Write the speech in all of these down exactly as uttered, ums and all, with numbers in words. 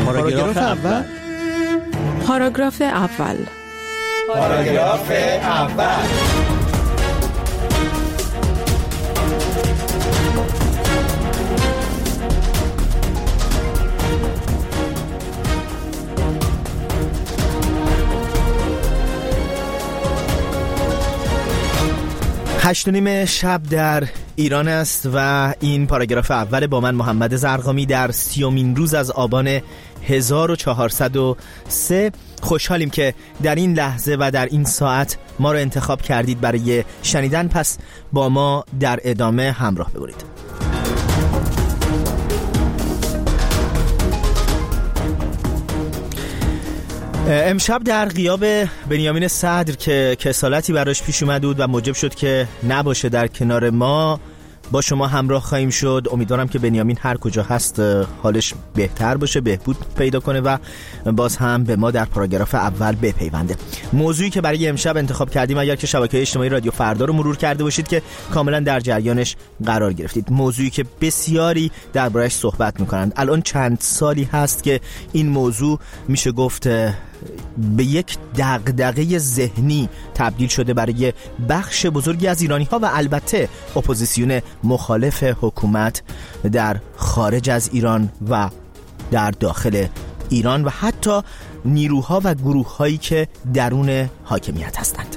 پاراگراف اول. پاراگراف اول. پاراگراف اول. هشت و نیم شب در ایران است و این پاراگراف اول با من محمد زرقامی در سیومین روز از آبان هزار و چهارصد و سه. خوشحالیم که در این لحظه و در این ساعت ما رو انتخاب کردید برای شنیدن، پس با ما در ادامه همراه ببرید. امشب در غیاب بنیامین صدر که کسالتی براش پیش اومد بود و موجب شد که نباشه در کنار ما، با شما همراه خواهیم شد. امیدوارم که بنیامین هر کجا هست حالش بهتر باشه، بهبود پیدا کنه و باز هم به ما در پاراگراف اول بپیونده. موضوعی که برای امشب انتخاب کردیم، اگر که شبکه‌های اجتماعی رادیو فردا رو مرور کرده باشید که کاملا در جریانش قرار گرفتید، موضوعی که بسیاری درباره‌اش صحبت می‌کنند. الان چند سالی هست که این موضوع میشه گفت به یک دغدغه ذهنی تبدیل شده برای بخش بزرگی از ایرانی‌ها و البته اپوزیسیون مخالف حکومت در خارج از ایران و در داخل ایران و حتی نیروها و گروه‌هایی که درون حاکمیت هستند.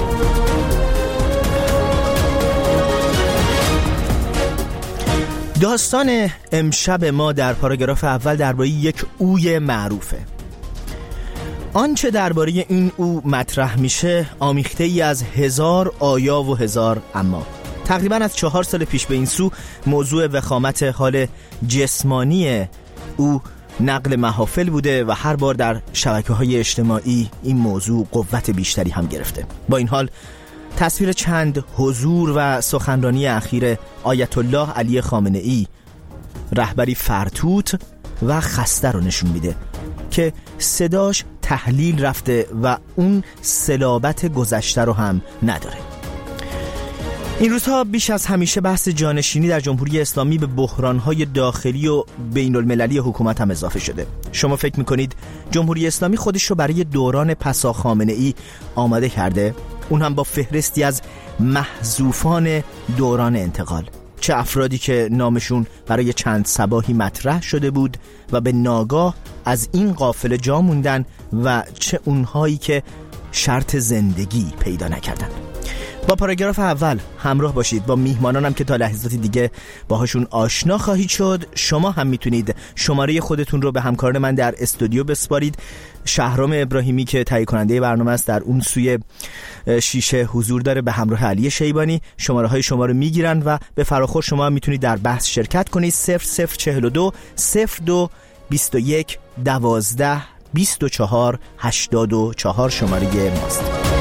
داستان امشب ما در پاراگراف اول درباره یک اوی معروفه. آنچه درباره این او مطرح میشه آمیخته ای از هزار آیا و هزار اما. تقریبا از چهار سال پیش به این سو موضوع وخامت حال جسمانی او نقل محافل بوده و هر بار در شبکه‌های اجتماعی این موضوع قوت بیشتری هم گرفته. با این حال تصویر چند حضور و سخنرانی اخیر آیت الله علی خامنه‌ای، رهبری فرتوت و خسته رو نشون میده که صداش تحلیل رفته و اون صلابت گذشته رو هم نداره. این روزها بیش از همیشه بحث جانشینی در جمهوری اسلامی به بحران‌های داخلی و بین المللی حکومت هم اضافه شده. شما فکر می‌کنید جمهوری اسلامی خودش رو برای دوران پسا خامنه‌ای آماده کرده؟ اون هم با فهرستی از محذوفان دوران انتقال. چه افرادی که نامشون برای چند صباحی مطرح شده بود و به ناگاه از این قافله جا موندن و چه اونهایی که شرط زندگی پیدا نکردن. با پاراگراف اول همراه باشید، با میهمانانم که تا لحظاتی دیگه باهاشون آشنا خواهید شد. شما هم میتونید شماره خودتون رو به همکاران من در استودیو بسپارید. شهرام ابراهیمی که تهیه کننده برنامه است در اون سوی شیشه حضور داره به همراه علی شیبانی. شماره های شما رو میگیرن و به فراخور شما هم میتونید در بحث شرکت کنید. صفر صفر چهل و دو صفر دو بیست و یک دوازده بیست و چهار هشتاد و چهار شماره ماست.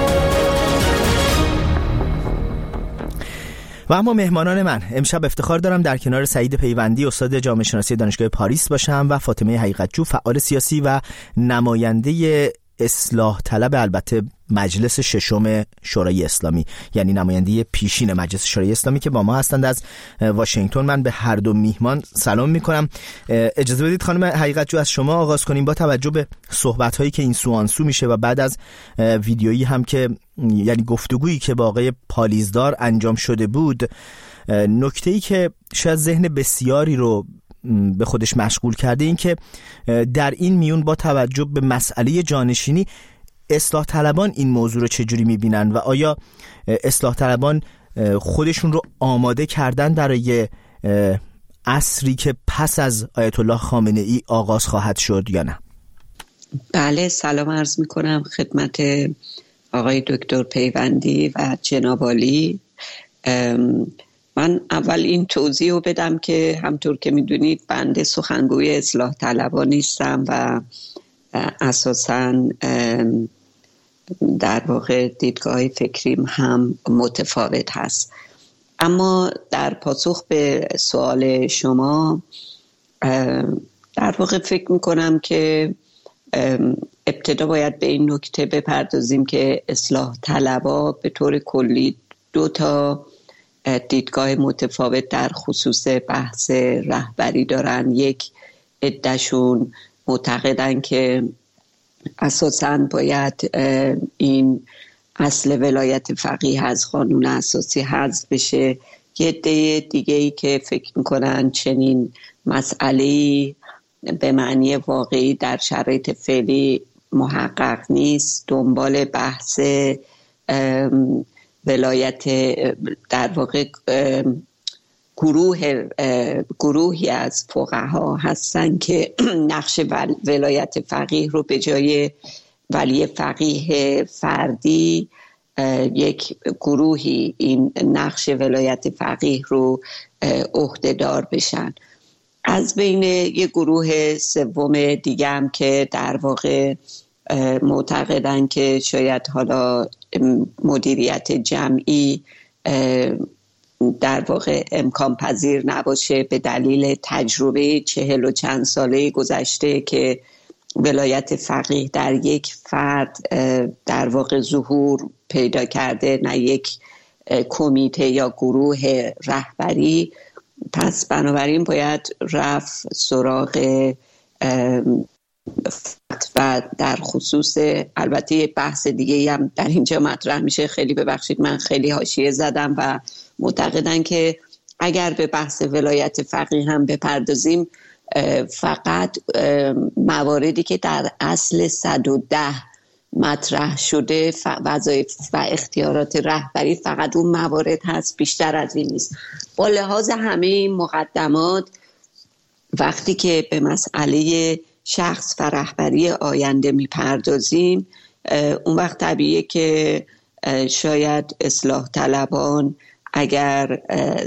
و اما مهمانان من امشب افتخار دارم در کنار سعید پیوندی، استاد جامعه شناسی دانشگاه پاریس باشم و فاطمه حقیقتجو، فعال سیاسی و نماینده اصلاح طلب البته مجلس ششم شورای اسلامی، یعنی نماینده پیشین مجلس شورای اسلامی که با ما هستند از واشنگتن. من به هر دو میهمان سلام میکنم. اجازه بدید خانم حقیقتجو از شما آغاز کنیم. با توجه به صحبت هایی که این سو آن سو میشه و بعد از ویدیویی هم که یعنی گفتگویی که با آقای پالیزدار انجام شده بود، نکته‌ای که شاید ذهن بسیاری رو به خودش مشغول کرده این که در این میون با توجه به مسئله جانشینی اصلاح طلبان این موضوع رو چجوری میبینن و آیا اصلاح طلبان خودشون رو آماده کردن برای عصری که پس از آیت الله خامنه ای آغاز خواهد شد یا نه؟ بله، سلام عرض میکنم خدمت آقای دکتر پیوندی و جناب عالی. من اول این توضیح رو بدم که همطور که میدونید بنده سخنگوی اصلاح طلبان نیستم و اساساً در واقع دیدگاه فکریم هم متفاوت هست. اما در پاسخ به سوال شما در واقع فکر میکنم که ابتدا باید به این نکته بپردازیم که اصلاح طلبا به طور کلی دو تا دیدگاه متفاوت در خصوص بحث رهبری دارن. یک عده‌شون معتقدن که اساساً باید این اصل ولایت فقیه از قانون اساسی حذف بشه. یه عده دیگه‌ای که فکر میکنن چنین مسئله‌ای به معنی واقعی در شرایط فعلی محقق نیست، دنبال بحث ولایت در واقع گروه گروهی از فقها هستن که نقش ولایت فقیه رو به جای ولی فقیه فردی یک گروهی این نقش ولایت فقیه رو عهده‌دار بشن. از بین یک گروه سوم دیگه هم که در واقع معتقدن که شاید حالا مدیریت جمعی در واقع امکان پذیر نباشه به دلیل تجربه چهل و چند ساله گذشته که ولایت فقیه در یک فرد در واقع ظهور پیدا کرده، نه یک کمیته یا گروه رهبری. پس بنابراین باید رفت سراغ و در خصوص البته بحث دیگه هم در اینجا مطرح میشه، خیلی ببخشید من خیلی حاشیه زدم و معتقدن که اگر به بحث ولایت فقیه هم بپردازیم فقط مواردی که در اصل صد و ده مطرح شده وظایف و اختیارات رهبری فقط اون موارد هست، بیشتر از این نیست. با لحاظ همه این مقدمات وقتی که به مسئله شخص و رهبری آینده میپردازیم اون وقت طبیعیه که شاید اصلاح طلبان اگر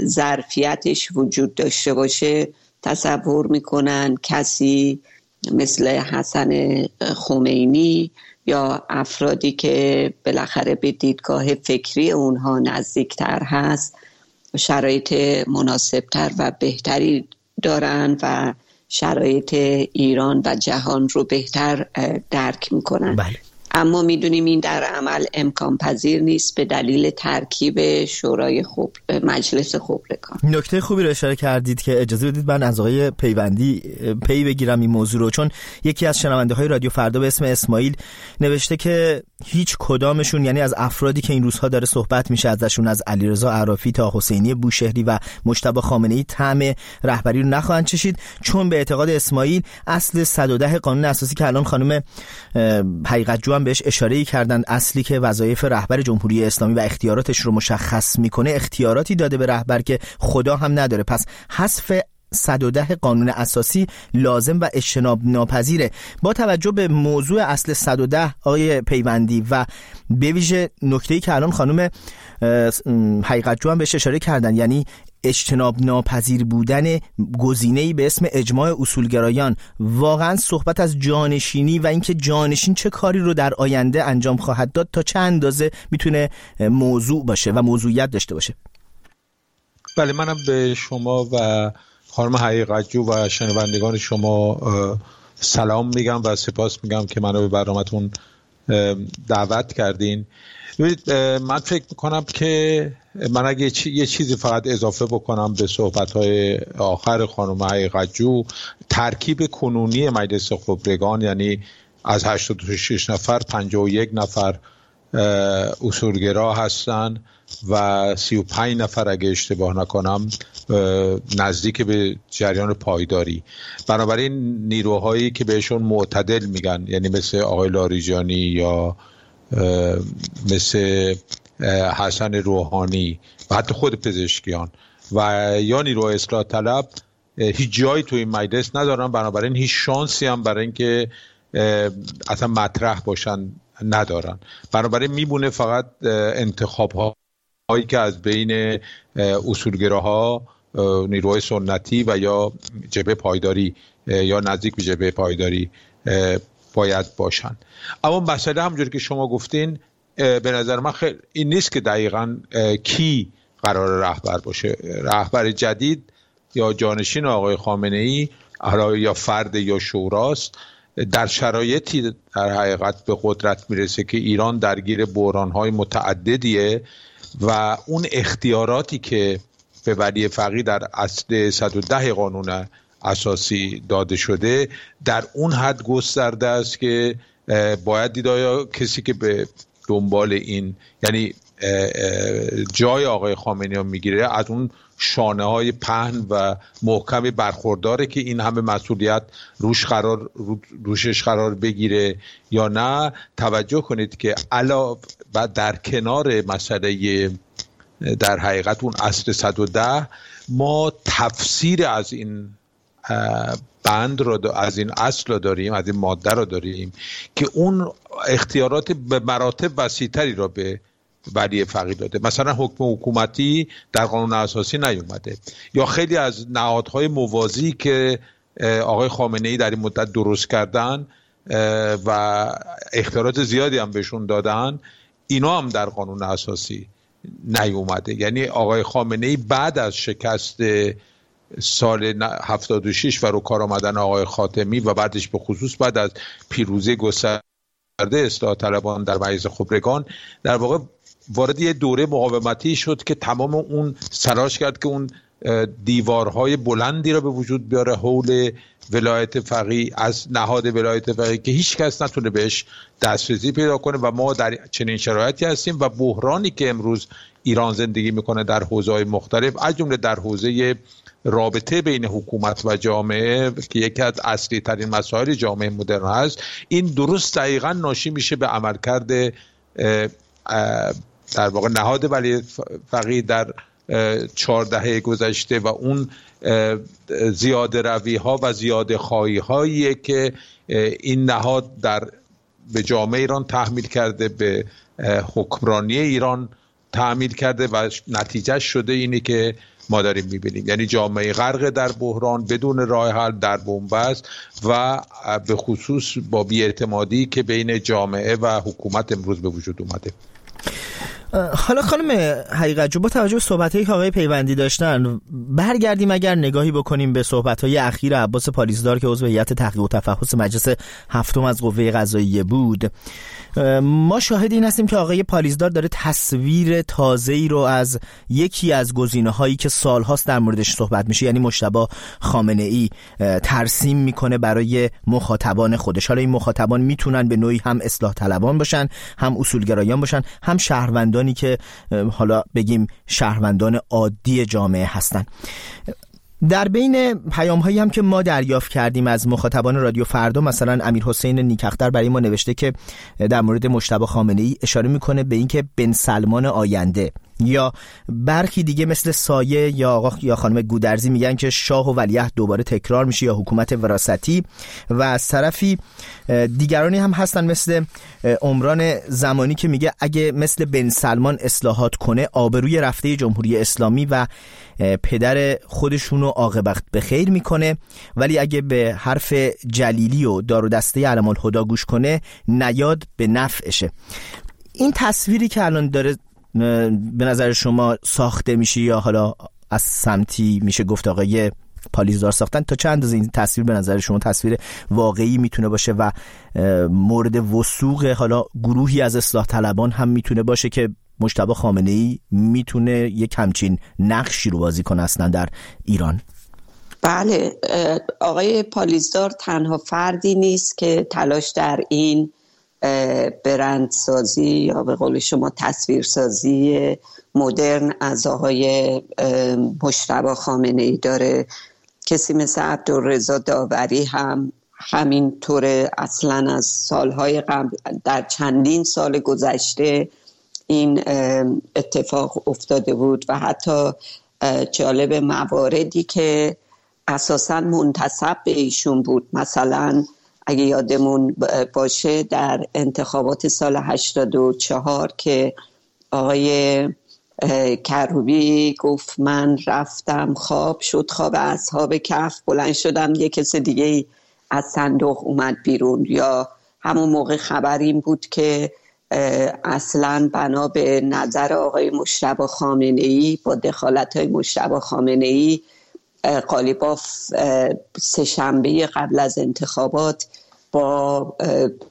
ظرفیتش وجود داشته باشه تصور میکنن کسی مثل حسن خمینی یا افرادی که بالاخره به دیدگاه فکری اونها نزدیکتر هست شرایط مناسبتر و بهتری دارن و شرایط ایران و جهان رو بهتر درک میکنن. بله. اما میدونیم این در عمل امکان پذیر نیست به دلیل ترکیب شورای خبر مجلس خبرگان. نکته خوبی رو اشاره کردید که اجازه بدید من از آقای پیوندی پی بگیرم این موضوع رو، چون یکی از شنونده های رادیو فردا به اسم اسماعیل نوشته که هیچ کدامشون، یعنی از افرادی که این روزها داره صحبت میشه ازشون، از علیرضا عرافی تا حسینی بوشهری و مجتبی خامنه‌ای، طعم رهبری رو نخواهند چشید، چون به اعتقاد اسماعیل اصل صد و ده قانون اساسی که الان خانم حقیقت جو هم بهش اشاره کردن، اصلی که وظایف رهبر جمهوری اسلامی و اختیاراتش رو مشخص میکنه، اختیاراتی داده به رهبر که خدا هم نداره. پس حذف صد و ده قانون اساسی لازم و اجتناب ناپذیره. با توجه به موضوع اصل صد و ده آقای پیوندی و به ویژه نکته‌ای که الان خانم حقیقت جو هم بهش اشاره کردن، یعنی اجتناب ناپذیر بودن گزینه‌ای به اسم اجماع اصولگرایان، واقعا صحبت از جانشینی و اینکه جانشین چه کاری رو در آینده انجام خواهد داد تا چه اندازه میتونه موضوع باشه و موضوعیت داشته باشه. بله، منم به شما و خانم حقیقت جو و شنوندگان شما سلام میگم و سپاس میگم که منو به برنامه‌تون دعوت کردین. من فکر میکنم که من اگه یه چیزی فقط اضافه بکنم به صحبت‌های آخر خانم حقیقت جو، ترکیب کنونی مجلس خبرگان، یعنی از هشتاد و شش نفر پنجاه و یک نفر اصولگرا هستن و سی و پنج نفر اگه اشتباه نکنم نزدیک به جریان پایداری. بنابراین نیروهایی که بهشون معتدل میگن، یعنی مثل آقای لاریجانی یا مثل حسن روحانی و حتی خود پزشکیان و یا نیروهای اصلاح طلب هیچ جایی تو این مجلس ندارن، بنابراین هیچ شانسی هم برای اینکه اصلا مطرح باشن ندارن. بنابراین میمونه فقط انتخاب هایی که از بین اصولگراها، نیروهای سنتی و یا جبهه پایداری یا نزدیک به جبهه پایداری باید باشن. اما مسئله همونجوری که شما گفتین به نظر من خیلی این نیست که دقیقاً کی قرار رهبر باشه. رهبر جدید یا جانشین آقای خامنه‌ای یا فرد یا شوراست در شرایطی در حقیقت به قدرت میرسه که ایران درگیر بحران‌های متعددیه و اون اختیاراتی که به ولی فقیه در اصل صد و ده قانون اساسی داده شده در اون حد گسترده است که باید دید آیا کسی که به دنبال این یعنی جای آقای خامنه‌ای رو میگیره از اون شانه های پهن و محکمی برخورداره که این همه مسئولیت روش قرار روشش قرار بگیره یا نه. توجه کنید که علاوه در کنار مسئله در حقیقت اون اصل صد و ده ما تفسیر از این بند رو از این اصل رو داریم، از این ماده رو داریم که اون اختیارات به مراتب وسیع‌تری رو به ولی فقیه داده. مثلا حکم حکومتی در قانون اساسی نیومده یا خیلی از نهادهای موازی که آقای خامنه‌ای در این مدت درست کردن و اختیارات زیادی هم بهشون دادن اینا هم در قانون اساسی نیومده. یعنی آقای خامنه‌ای بعد از شکست سال هفتاد و شش و رو کار آمدن آقای خاتمی و بعدش به خصوص بعد از پیروزی گسترده اصلاح طلبان در مجلس خبرگان در واقع وارد یه دوره مقاومتی شد که تمام اون سراش کرد که اون دیوارهای بلندی را به وجود بیاره حول ولایت فقیه از نهاد ولایت فقیه که هیچ کس نتونه بهش دسترسی پیدا کنه و ما در چنین شرایطی هستیم و بحرانی که امروز ایران زندگی میکنه در حوزه‌های مختلف از جمله در حوزه رابطه بین حکومت و جامعه که یکی از اصلی ترین مسائل جامعه مدرن هست، این درست دقیقاً ناشی میشه به عملکرد در واقع نهاد ولی فقیه در چهار دهه گذشته و اون زیاده روی ها و زیاده خواهی هایی که این نهاد در به جامعه ایران تحمیل کرده، به حکمرانی ایران تحمیل کرده و نتیجه شده اینه که ما داریم میبینیم. یعنی جامعه غرق در بحران بدون راه حل در بنبست و به خصوص با بی‌اعتمادی که بین جامعه و حکومت امروز به وجود اومده. حالا خانم حقیقت جو با توجه به صحبتایی که آقای پیوندی داشتن برگردیم اگر نگاهی بکنیم به صحبت‌های اخیر عباس پالیزدار که عضو هیئت تحقیق و تفحص مجلس هفتم از قوه قضاییه بود. ما شاهد این هستیم که آقای پالیزدار داره تصویر تازه‌ای رو از یکی از گزینه‌هایی که سال‌هاست در موردش صحبت میشه یعنی مجتبی خامنه‌ای ترسیم میکنه برای مخاطبان خودش. حالا این مخاطبان میتونن به نوعی هم اصلاح طلبان باشن، هم اصولگرایان باشن، هم شهروندانی که حالا بگیم شهروندان عادی جامعه هستن. در بین پیام هایی هم که ما دریافت کردیم از مخاطبان رادیو فردا، مثلا امیر حسین نیکاختر برای ما نوشته که در مورد مجتبی خامنه‌ای اشاره میکنه به اینکه بن سلمان آینده، یا برخی دیگه مثل سایه یا آقا یا خانم گودرزی میگن که شاه و ولیعهد دوباره تکرار میشه یا حکومت وراثتی، و از طرفی دیگرانی هم هستن مثل عمران زمانی که میگه اگه مثل بن سلمان اصلاحات کنه آبروی رفته جمهوری اسلامی و پدر خودشونو عاقبت به خیر میکنه، ولی اگه به حرف جلیلی و دار و دسته علم الهدی گوش کنه نیاد به نفعشه. این تصویری که الان داره به نظر شما ساخته میشه یا حالا از سمتی میشه گفت آقای پالیزدار ساختن، تا چند از این تصویر به نظر شما تصویر واقعی میتونه باشه و مورد وثوق حالا گروهی از اصلاح طلبان هم میتونه باشه که مجتبی خامنه‌ای میتونه یک همچین نقشی رو بازی کنه اصلا در ایران؟ بله، آقای پالیزدار تنها فردی نیست که تلاش در این برندسازی یا به قول شما تصویرسازی مدرن از آقای مجتبی خامنه‌ای داره. کسی مثل عبدالرضا داوری هم همین طور، اصلا از سالهای قبل در چندین سال گذشته این اتفاق افتاده بود و حتی جالب مواردی که اساساً منتسب به ایشون بود، مثلا اگه یادمون باشه در انتخابات سال هشتاد و چهار که آقای کروبی گفت من رفتم خواب شد خواب اصحاب کهف، بلند شدم یک کس دیگه از صندوق اومد بیرون. یا همون موقع خبر این بود که اصلا بنا به نظر آقای مجتبی خامنه‌ای با دخالت‌های مجتبی خامنه‌ای قالیباف سه شنبه قبل از انتخابات با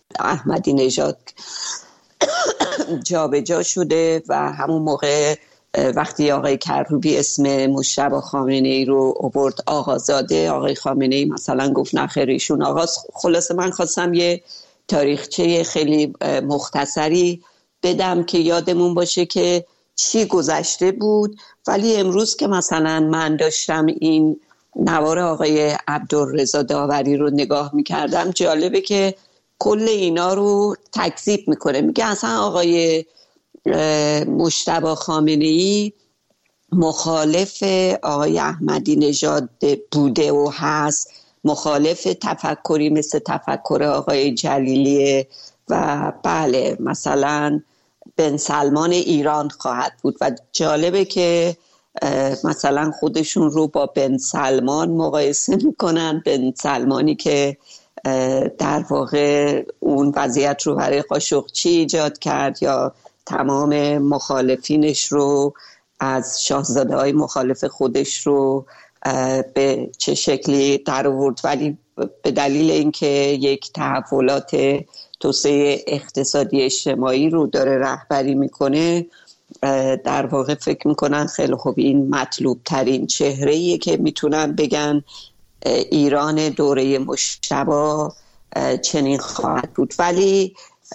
احمدی نژاد جابجا شده و همون موقع وقتی آقای کروبی اسم مجتبی خامنه‌ای رو آورد آقازاده، آقای خامنه‌ای مثلا گفت نخیر ایشون آغاز. خلاصه من خواستم یه تاریخچه خیلی مختصری بدم که یادمون باشه که چی گذشته بود. ولی امروز که مثلا من داشتم این نوار آقای عبدالرضا داوری رو نگاه میکردم، جالبه که کل اینا رو تکذیب میکنه. میگه اصلا آقای مجتبی خامنه‌ای مخالف آقای احمدی نژاد بوده و هست، مخالف تفکری مثل تفکر آقای جلیلیه و بله مثلا بن سلمان ایران خواهد بود. و جالبه که مثلا خودشون رو با بن سلمان مقایسه میکنن، بن سلمانی که در واقع اون وضعیت رو برای قاشقچی ایجاد کرد یا تمام مخالفینش رو از شاهزاده های مخالف خودش رو به چه شکلی در آورد. ولی به دلیل اینکه یک تحولات توسعه اقتصادی اجتماعی رو داره رهبری میکنه، در واقع فکر میکنن خیلی خوب این مطلوب ترین چهره‌ایه که میتونن بگن ایران دوره مجتبی چنین خواهد بود. ولی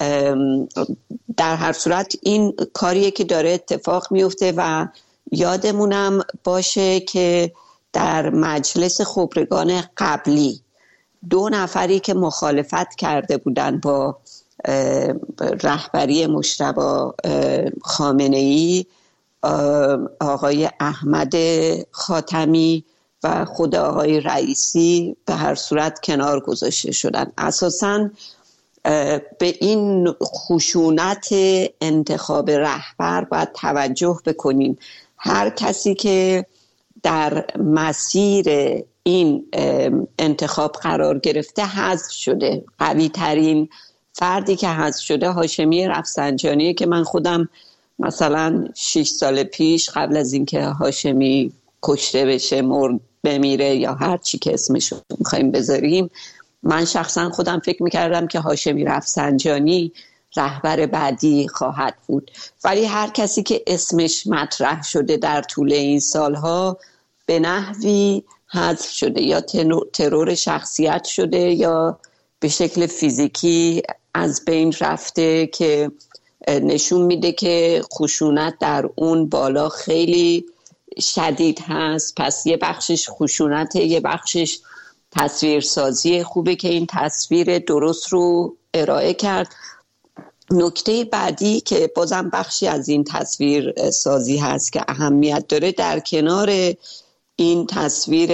در هر صورت این کاریه که داره اتفاق میفته و یادمونم باشه که در مجلس خبرگان قبلی دو نفری که مخالفت کرده بودن با رهبری مجتبی خامنه‌ای، آقای احمد خاتمی و خود آقای رئیسی، به هر صورت کنار گذاشته شدن. اساساً به این خشونت انتخاب رهبر باید توجه بکنیم. هر کسی که در مسیر این انتخاب قرار گرفته حذف شده. قوی ترین فردی که حذف شده هاشمی رفسنجانیه که من خودم مثلا شش سال پیش قبل از اینکه هاشمی کشته بشه، مرد، بمیره یا هر چی که اسمش رو می‌خوایم بذاریم، من شخصا خودم فکر میکردم که هاشمی رفسنجانی رهبر بعدی خواهد بود. ولی هر کسی که اسمش مطرح شده در طول این سالها به نحوی حذف شده، یا ترور شخصیت شده یا به شکل فیزیکی از بین رفته، که نشون میده که خشونت در اون بالا خیلی شدید هست. پس یه بخشش خشونته، یه بخشش تصویرسازی. خوبه که این تصویر درست رو ارائه کرد. نکته بعدی که بازم بخشی از این تصویر سازی هست که اهمیت داره، در کنار این تصویر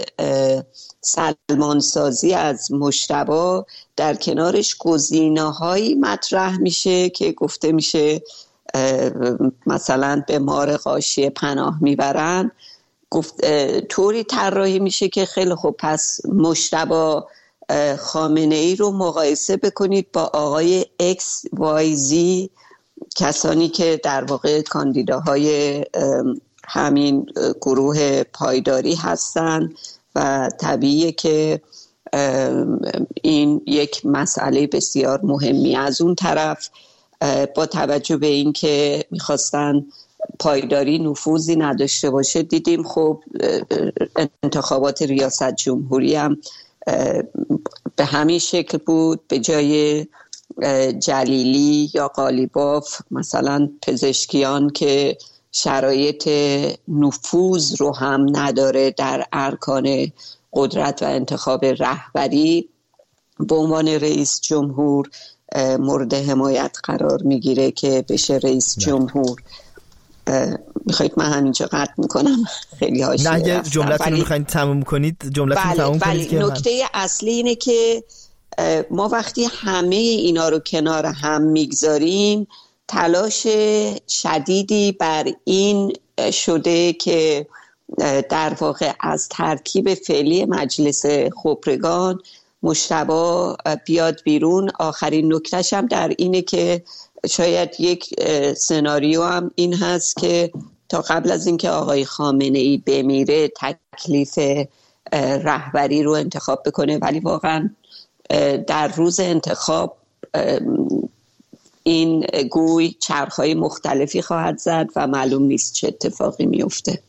سلمان سازی از مجتبی، در کنارش گزینه‌هایی مطرح میشه که گفته میشه مثلا به مار غاشیه پناه میبرن. گفت طوری طراحی میشه که خیلی خوب پس مجتبی خامنه‌ای رو مقایسه بکنید با آقای ایکس وای زی، کسانی که در واقع کاندیداهای همین گروه پایداری هستن و طبیعیه که این یک مسئله بسیار مهمی. از اون طرف با توجه به این که میخواستن پایداری نفوذی نداشته باشه، دیدیم خب انتخابات ریاست جمهوری هم به همین شکل بود. به جای جلیلی یا قالیباف مثلا پزشکیان که شرایط نفوذ رو هم نداره در ارکان قدرت و انتخاب رهبری، به عنوان رئیس جمهور مورد حمایت قرار میگیره که بشه رئیس جمهور. میخواید من همینجا قطع میکنم؟ خیلی حاشیه نه، اگه رفتم. جملتون رو میخواید تموم کنید جملتون رو تموم کنید. که نکته اصلی اینه که ما وقتی همه اینا رو کنار هم میگذاریم، تلاش شدیدی بر این شده که در واقع از ترکیب فعلی مجلس خبرگان مجتبی بیاد بیرون. آخرین نکتهش هم در اینه که شاید یک سناریو هم این هست که تا قبل از اینکه آقای خامنه‌ای بمیره تکلیف رهبری رو انتخاب بکنه، ولی واقعا در روز انتخاب این گوی چرخهای مختلفی خواهد زد و معلوم نیست چه اتفاقی میفته.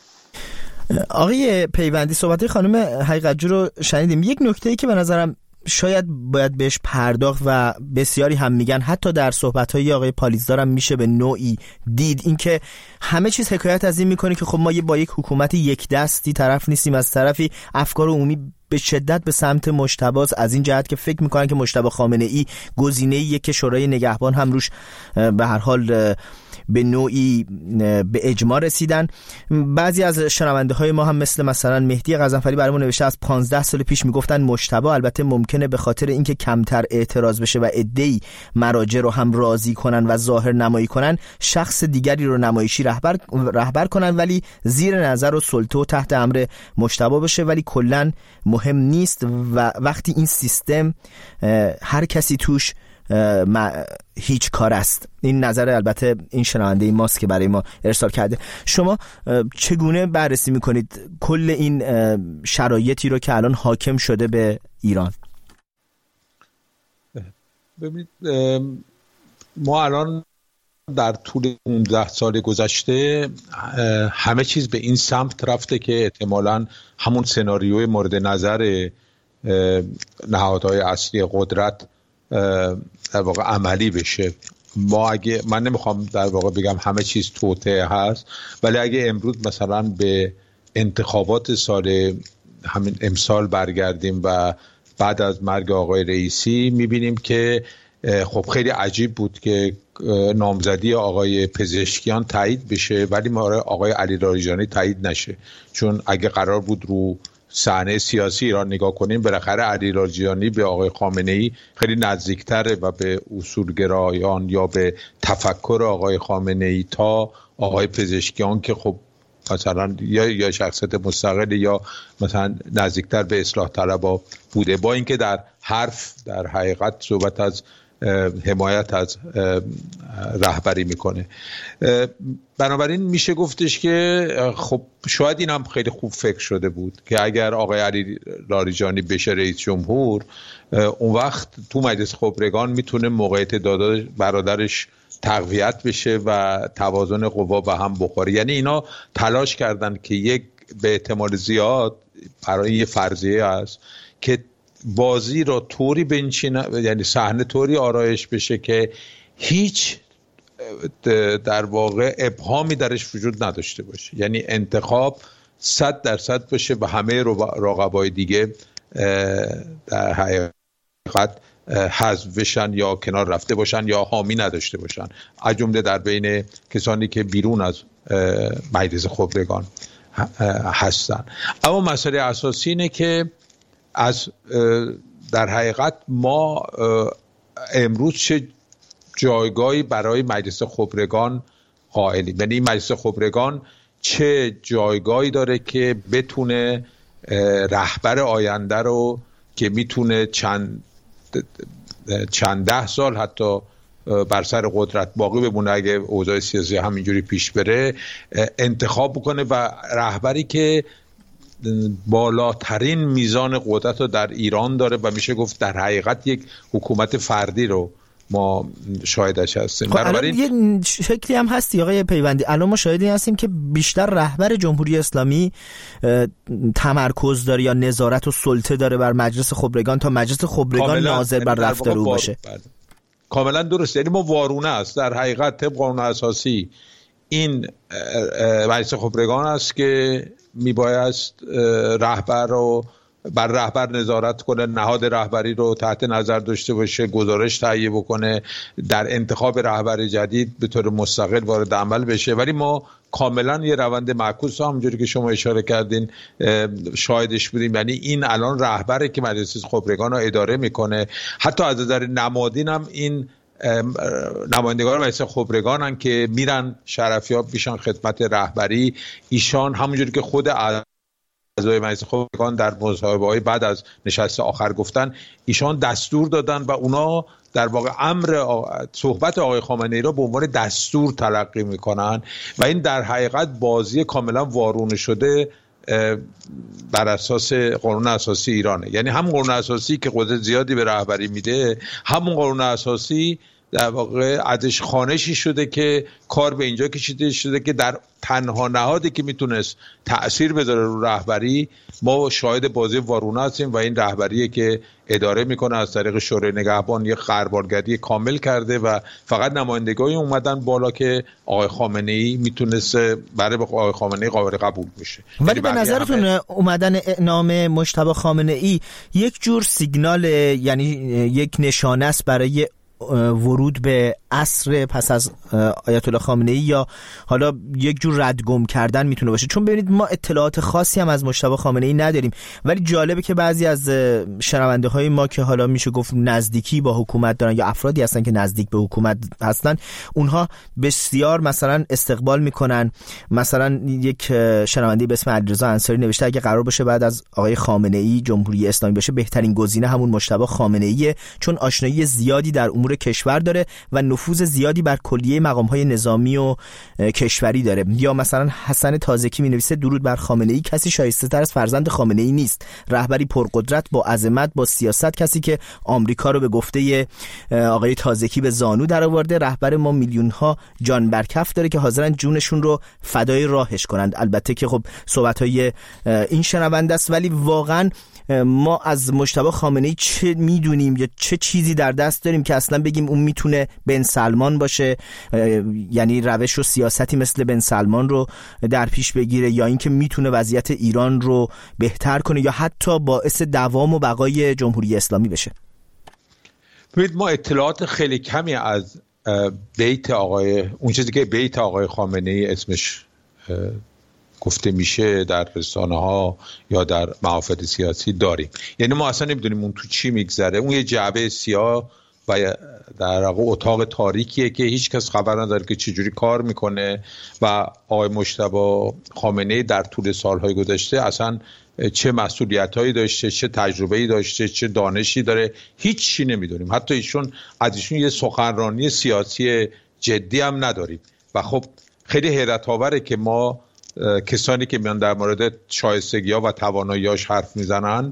آقای پیوندی، صحبت خانم حقیقت‌جو رو شنیدیم. یک نکته‌ای که به نظرم شاید باید بهش پرداخت و بسیاری هم میگن حتی در صحبت‌های آقای پالیزدارم میشه به نوعی دید، این که همه چیز حکایت از این میکنه که خب ما با یک حکومت یک دستی طرف نیستیم، از طرفی افکار عمومی به شدت به سمت مجتبی از این جهت که فکر میکنن که مجتبی خامنه‌ای گزینه‌ایه که شورای نگهبان هم روش به هر حال به نوعی به اجماع رسیدن. بعضی از شنونده های ما هم مثل مثلا مهدی غضنفری برامون نوشته از پانزده سال پیش میگفتن مجتبی البته ممکنه به خاطر اینکه کمتر اعتراض بشه و عده‌ای مراجع رو هم راضی کنن و ظاهر نمایی کنن، شخص دیگری رو نمایشی رهبر رهبر کنن ولی زیر نظر و سلطه و تحت امر مجتبی بشه، ولی کلا مهم نیست و وقتی این سیستم هر کسی توش هیچ کار است. این نظر البته این شنونده این ماست که برای ما ارسال کرده. شما چگونه بررسی میکنید کل این شرایطی رو که الان حاکم شده به ایران؟ ببینید ما الان در طول پانزده سال گذشته همه چیز به این سمت رفته که احتمالاً همون سناریوی مورد نظر نهادهای اصلی قدرت در واقع عملی بشه. ما اگه من نمیخوام در واقع بگم همه چیز توطئه هست، ولی اگه امروز مثلا به انتخابات سال همین امسال برگردیم و بعد از مرگ آقای رئیسی میبینیم که خب خیلی عجیب بود که نامزدی آقای پزشکیان تایید بشه ولی ما آقای علی لاریجانی تایید نشه، چون اگه قرار بود رو صحنه سیاسی ایران نگاه کنیم بالاخره علی لاریجانی به آقای خامنه‌ای خیلی نزدیکتره و به اصولگرایان یا به تفکر آقای خامنه‌ای تا آقای پزشکیان که خب مثلا یا یا شخصیت مستقل یا مثلا نزدیکتر به اصلاح طلبها بوده، با اینکه در حرف در حقیقت صحبت از حمایت از رهبری میکنه. بنابراین میشه گفتش که خب شاید این هم خیلی خوب فکر شده بود که اگر آقای علی لاریجانی بشه رئیس جمهور، اون وقت تو مجلس خبرگان میتونه موقعیت داداش برادرش تقویت بشه و توازن قوا به هم بخوره. یعنی اینا تلاش کردن که یک به احتمال زیاد برای یه فرضیه است که بازی را طوری بنشینه، یعنی صحنه طوری آرایش بشه که هیچ در واقع ابهامی درش وجود نداشته باشه، یعنی انتخاب صد درصد باشه و همه رقبای دیگه در حقیقت حذف بشن یا کنار رفته باشن یا حامی نداشته باشن، از جمله در بین کسانی که بیرون از مجلس خبرگان هستن. اما مسئله اساسی اینه که از در حقیقت ما امروز چه جایگاهی برای مجلس خبرگان قائلیم، یعنی مجلس خبرگان چه جایگاهی داره که بتونه رهبر آینده رو که میتونه چند چند ده سال حتی بر سر قدرت باقی بمونه اگه اوضاع سیاسی همینجوری پیش بره انتخاب بکنه و رهبری که بالاترین میزان قدرت رو در ایران داره و میشه گفت در حقیقت یک حکومت فردی رو ما شاهدش هستیم. خب الان یه شکلی هم هستی آقای پیوندی، الان ما شاهدی هستیم که بیشتر رهبر جمهوری اسلامی تمرکز داره یا نظارت و سلطه داره بر مجلس خبرگان تا مجلس خبرگان ناظر بر رفتار او باشه. کاملا درست، یعنی ما وارونه است در حقیقت طبق قانون اساسی این مجلس خبرگان است که میبایست رهبر رو بر رهبر نظارت کنه، نهاد رهبری رو تحت نظر داشته باشه، گزارش تهیه بکنه، در انتخاب رهبر جدید به طور مستقل وارد عمل بشه. ولی ما کاملا یه روند معکوس همونجوری که شما اشاره کردین شاهدش بودیم، یعنی این الان رهبری که مجلس خبرگان رو اداره میکنه، حتی از نظر نمادین هم این نمایندگان مجلس خبرگان هستند که میرن شرفیاب میشن خدمت رهبری. ایشان همونجوری که خود اعضای مجلس خبرگان در مصاحبه‌های بعد از نشست آخر گفتن، ایشان دستور دادن و اونا در واقع امر آ... صحبت آقای خامنه‌ای را به عنوان دستور تلقی میکنن و این در حقیقت بازی کاملا وارونه شده بر اساس قانون اساسی ایرانه. یعنی هم قانون اساسی که قدرت زیادی به رهبری میده، همون قانون اساسی در واقع ازش خوانشی شده که کار به اینجا کشیده شده که در تنها نهادی که میتونست تأثیر بذاره رو رهبری، ما شاهد بازی وارونه هستیم و این رهبریه که اداره میکنه از طریق شورای نگهبان یه خربارگردی کامل کرده و فقط نمایندگانی اومدن بالا که آقای خامنه‌ای میتونست برای آقای خامنه‌ای قابل قبول بشه. ولی به نظرتون همه... اومدن اعلام مجتبی خامنه‌ای یک جور سیگنال، یعنی یک نشانه است برای ورود به عصر پس از آیت الله خامنه‌ای، یا حالا یک جور ردگم کردن میتونه باشه؟ چون ببینید ما اطلاعات خاصی هم از مجتبی خامنه‌ای نداریم، ولی جالبه که بعضی از شنونده های ما که حالا میشه گفت نزدیکی با حکومت دارن یا افرادی هستن که نزدیک به حکومت هستن، اونها بسیار مثلا استقبال میکنن. مثلا یک شنونده به اسم علیرضا انصاری نوشته اگه قرار باشه بعد از آقای خامنه‌ای جمهوری اسلامی باشه، بهترین گزینه همون مجتبی خامنه‌ایه، چون آشنایی زیادی در امور کشور داره و نفوذ زیادی بر کلیه مقام‌های نظامی و کشوری داره. یا مثلا حسن تازکی می‌نویسه درود بر خامنه‌ای، کسی شایسته‌تر از فرزند خامنه‌ای نیست، رهبری پرقدرت با عظمت با سیاست، کسی که آمریکا رو به گفته آقای تازکی به زانو درآورده. رهبر ما میلیون‌ها جان بر کف داره که حاضرن جونشون رو فدای راهش کنند. البته که خب صحبت‌های این شنونده است، ولی واقعاً ما از مجتبی خامنه‌ای چه میدونیم یا چه چیزی در دست داریم که اصلا بگیم اون میتونه بن سلمان باشه، یعنی روش و سیاستی مثل بن سلمان رو در پیش بگیره، یا اینکه میتونه وضعیت ایران رو بهتر کنه یا حتی باعث دوام و بقای جمهوری اسلامی بشه؟ ببینید ما اطلاعات خیلی کمی از بیت آقای اون چیزی که بیت آقای خامنه‌ای اسمش گفته میشه در رسانه ها یا در محافل سیاسی داریم. یعنی ما اصلا نمیدونیم اون تو چی میگذره. اون یه جعبه سیاه و در واقع اتاق تاریکیه که هیچ کس خبر نداره که چجوری کار میکنه و آقای مجتبی خامنه‌ای در طول سالهای گذشته اصلا چه مسئولیتایی داشته، چه تجربه‌ای داشته، چه دانشی داره، هیچ چی نمیدونیم. حتی ایشون از ایشون یه سخنرانی سیاسی جدی هم نداریم و خب خیلی حیرت آوره که ما کسانی که میان در مورد شایستگی‌ها و توانایی‌هاش حرف میزنن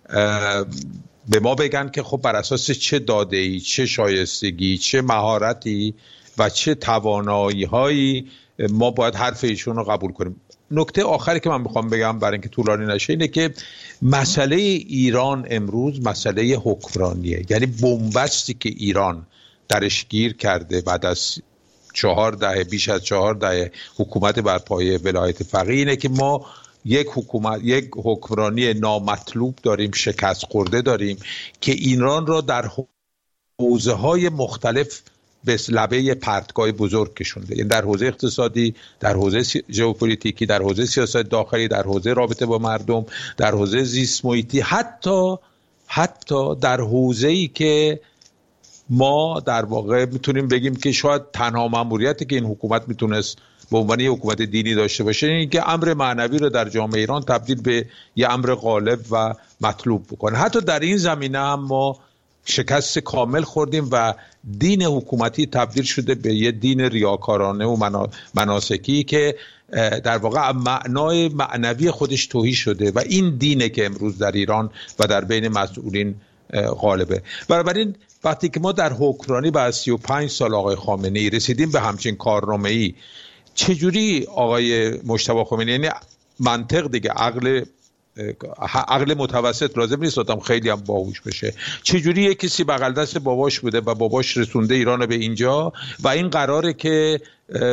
به ما بگن که خب بر اساس چه داده‌ای، چه شایستگی، چه مهارتی و چه توانایی‌هایی ما باید حرف ایشون رو قبول کنیم. نکته آخری که من میخوام بگم برای اینکه طولانی نشه اینه که مسئله ایران امروز مسئله حکمرانیه. یعنی بنبستی که ایران درش گیر کرده بعد از چهار دهه بیش از چهار دهه حکومت بر پایه ولایت فقیه اینه که ما یک حکومت یک حکمرانی نامطلوب داریم، شکست خورده داریم که ایران را در حوزه‌های مختلف به لبه پرتگاه بزرگ کشونده. یعنی در حوزه اقتصادی، در حوزه ژئوپلیتیکی، در حوزه سیاست داخلی، در حوزه رابطه با مردم، در حوزه زیست محیطی، حتی حتی در حوزه‌ای که ما در واقع میتونیم بگیم که شاید تنها مأموریتی که این حکومت میتونست به عنوان یک حکومت دینی داشته باشه اینه که امر معنوی رو در جامعه ایران تبدیل به یه امر غالب و مطلوب بکنه. حتی در این زمینه هم ما شکست کامل خوردیم و دین حکومتی تبدیل شده به یه دین ریاکارانه و مناسکی که در واقع معنای معنوی خودش تهی شده و این دینه که امروز در ایران و در بین مسئولین غالبه. بنابراین وقتی که ما در حکمرانی بعد از سی و پنج سال آقای خامنه‌ای رسیدیم به همچین کارنامه‌ای، چجوری آقای مجتبی خامنه‌ای، یعنی منطق دیگه، عقل عقل متوسط لازم نیست آدم خیلی هم باهوش بشه، چجوری یک کسی بغل دست باباش بوده و باباش رسونده ایران به اینجا و این قراره که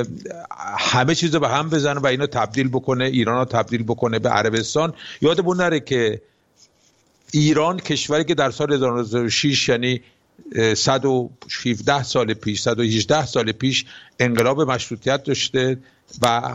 همه چیز رو به هم بزنه و اینو تبدیل بکنه، ایران رو تبدیل بکنه به عربستان. یادمون نره که ایران کشوری که در سال هزار و نهصد و شش یعنی صد و هفده سال پیش، صد و هجده سال پیش انقلاب مشروطیت داشته و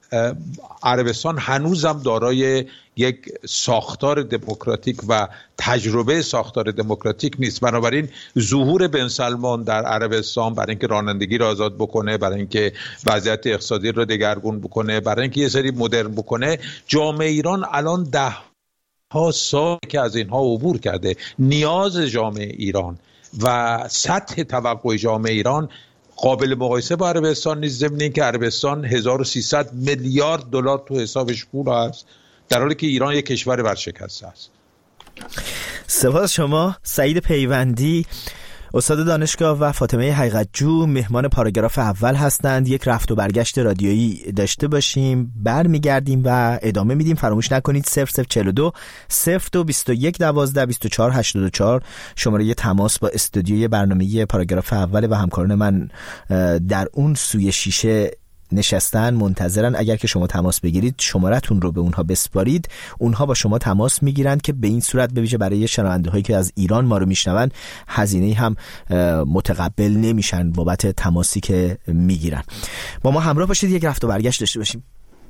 عربستان هنوزم دارای یک ساختار دموکراتیک و تجربه ساختار دموکراتیک نیست. بنابراین ظهور بن سلمان در عربستان برای اینکه رانندگی را آزاد بکنه، برای اینکه وضعیت اقتصادی را دگرگون بکنه، برای اینکه یه سری مدرن بکنه، جامعه ایران الان ده ها سال که از اینها عبور کرده. نیاز جامعه ایران و سطح توقع جامعه ایران قابل مقایسه با عربستان نیست، ضمن اینکه عربستان هزار و سیصد میلیارد دلار تو حسابش پول است، در حالی که ایران یک کشور ورشکسته است. سپاس شما سعید پیوندی، استاد دانشگاه و فاطمه حقیقت‌جو مهمان پاراگراف اول هستند. یک رفت و برگشت رادیویی داشته باشیم، برمیگردیم و ادامه میدیم. فراموش نکنید صفر صفر چهل و دو صفر دو بیست و یک دوازده بیست و چهار هشتاد و چهار شماره یه تماس با استودیوی برنامه پاراگراف اول و همکاران من در اون سوی شیشه نشستن منتظرن. اگر که شما تماس بگیرید شمارتون رو به اونها بسپارید، اونها با شما تماس میگیرند که به این صورت به ویژه برای شنونده هایی که از ایران ما رو میشنون هزینه‌ای هم متقبل نمیشن بابت تماسی که میگیرن. با ما همراه باشید، یک رفت و برگشت داشته باشیم.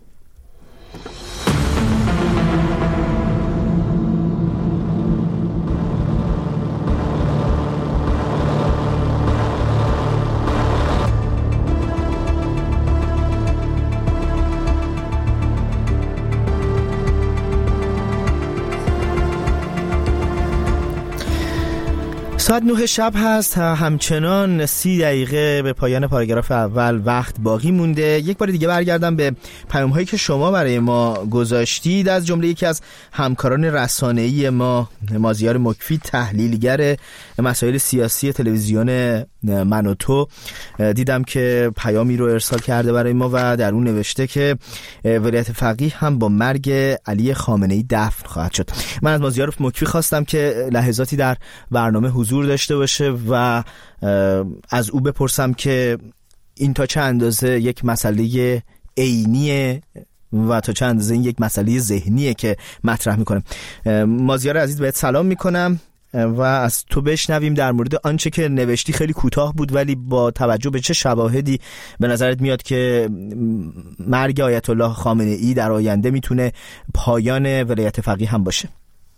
ساعت نه شب هست، همچنان سی دقیقه به پایان پاراگراف اول وقت باقی مونده. یک بار دیگه برگردم به پیام هایی که شما برای ما گذاشتید. از جمله یکی از همکاران رسانه‌ای ما، مازیار مکفی، تحلیلگر مسائل سیاسی تلویزیون من و تو، دیدم که پیامی رو ارسال کرده برای ما و در اون نوشته که ولایت فقیه هم با مرگ علی خامنه‌ای دفن خواهد شد. من از مازیار مکفی خواستم که لحظاتی در برنامه حضور داشته باشه و از او بپرسم که این تا چه اندازه یک مسئله عینیه و تا چه اندازه این یک مسئله ذهنیه که مطرح میکنه. مازیار عزیز بهت سلام میکنم و از تو بشنویم در مورد آنچه که نوشتی. خیلی کوتاه بود ولی با توجه به چه شواهدی به نظرت میاد که مرگ آیت الله خامنه ای در آینده میتونه پایان ولایت فقیه هم باشه؟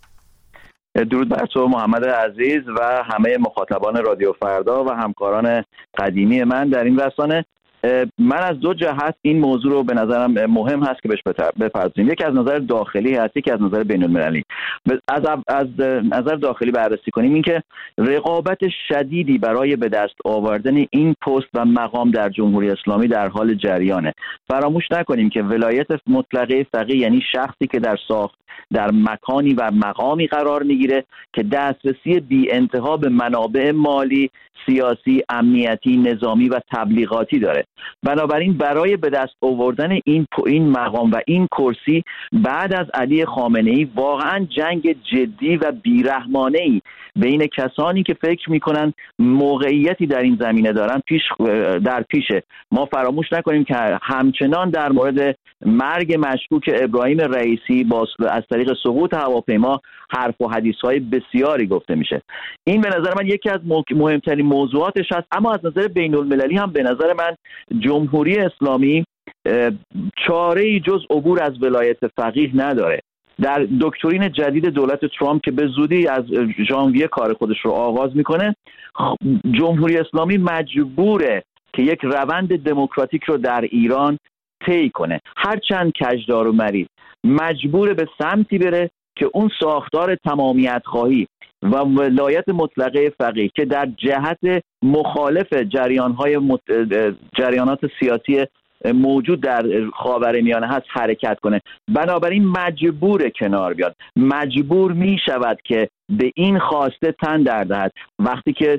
درود بر تو محمد عزیز و همه مخاطبان رادیو فردا و همکاران قدیمی من در این رسانه. من از دو جهت این موضوع رو به نظرم مهم هست که بهش بپردازیم. یکی از نظر داخلی هست، یکی از نظر بین المللی. از از نظر داخلی بررسی کنیم این که رقابت شدیدی برای به دست آوردن این پست و مقام در جمهوری اسلامی در حال جریانه. فراموش نکنیم که ولایت مطلقه فقیه یعنی شخصی که در ساخت در مکانی و مقامی قرار میگیره که دسترسی بی انتها به منابع مالی، سیاسی، امنیتی، نظامی و تبلیغاتی داره. بنابراین برای به دست آوردن این این مقام و این کرسی بعد از علی خامنه‌ای واقعا جنگ جدی و بیرحمانه‌ای بین کسانی که فکر میکنن موقعیتی در این زمینه دارن پیش در پیشه. ما فراموش نکنیم که همچنان در مورد مرگ مشکوک ابراهیم رئیسی با از طریق سقوط هواپیما حرف و حدیث‌های بسیاری گفته میشه. این به نظر من یکی از مهمترین موضوعاتش هست. اما از نظر بین المللی هم به نظر من جمهوری اسلامی چاره‌ای جز عبور از ولایت فقیه نداره. در دکترین جدید دولت ترامپ که به زودی از ژانویه کار خودش رو آغاز میکنه، جمهوری اسلامی مجبوره که یک روند دموکراتیک رو در ایران طی کنه. هرچند کجدار و مریض مجبور به سمتی بره که اون ساختار تمامیت خواهی و ولایت مطلقه فقیه که در جهت مخالف جریان‌های مت... جریانات سیاسی موجود در خاورمیانه هست حرکت کنه. بنابراین مجبور کنار بیاد، مجبور می شود که به این خواسته تن در دهد. وقتی که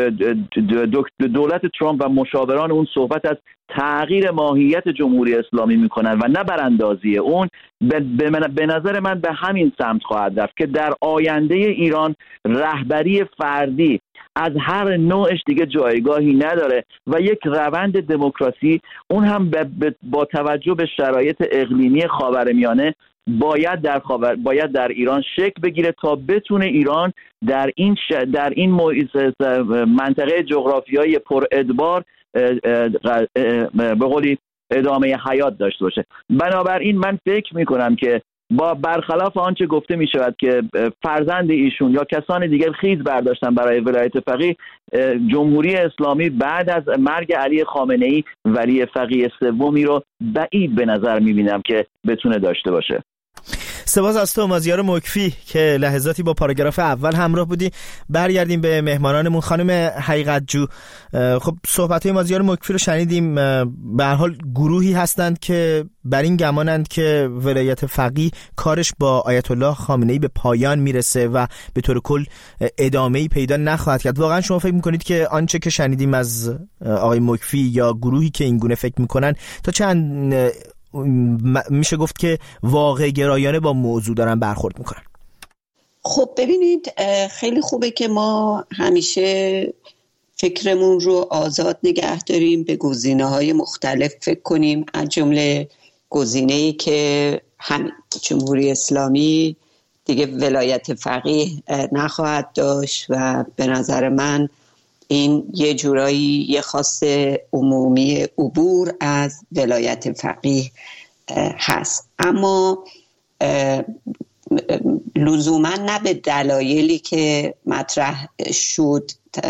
دولت ترامپ و مشاوران اون صحبت از تغییر ماهیت جمهوری اسلامی میکنن و نه براندازی اون، به نظر من به همین سمت خواهد رفت که در آینده ایران رهبری فردی از هر نوعش دیگه جایگاهی نداره و یک روند دموکراسی، اون هم با توجه به شرایط اقلیمی خاورمیانه باید در خاور باید در ایران شکل بگیره تا بتونه ایران در این ش... در این منطقه جغرافیایی پر ادبار به قولی ادامه حیات داشته باشه. بنابراین من فکر میکنم که با برخلاف آنچه گفته می شود که فرزند ایشون یا کسان دیگر خیز برداشتن برای ولایت فقیه، جمهوری اسلامی بعد از مرگ علی خامنه‌ای ولی فقیه سومی رو بعید به نظر می بینم که بتونه داشته باشه. سپاس از تو مازیار مکفی که لحظاتی با پاراگراف اول همراه بودی. برگردیم به مهمانانمون. خانم حقیقت جو، خب صحبت‌های مازیار مکفی رو شنیدیم. به هر حال گروهی هستند که بر این گمانند که ولایت فقیه کارش با آیت الله خامنه‌ای به پایان میرسه و به طور کل ادامه‌ای پیدا نخواهد کرد. واقعا شما فکر می‌کنید که آنچه که شنیدیم از آقای مکفی یا گروهی که این گونه فکر می‌کنن تا چند میشه گفت که واقع گرایانه با موضوع دارن برخورد میکنن؟ خب ببینید، خیلی خوبه که ما همیشه فکرمون رو آزاد نگه داریم، به گزینه‌های مختلف فکر کنیم، از جمله گزینه‌ای که هم جمهوری اسلامی دیگه ولایت فقیه نخواهد داشت و به نظر من این یه جورایی یه خواست عمومی عبور از ولایت فقیه هست، اما لزوما نه به دلایلی که مطرح شد.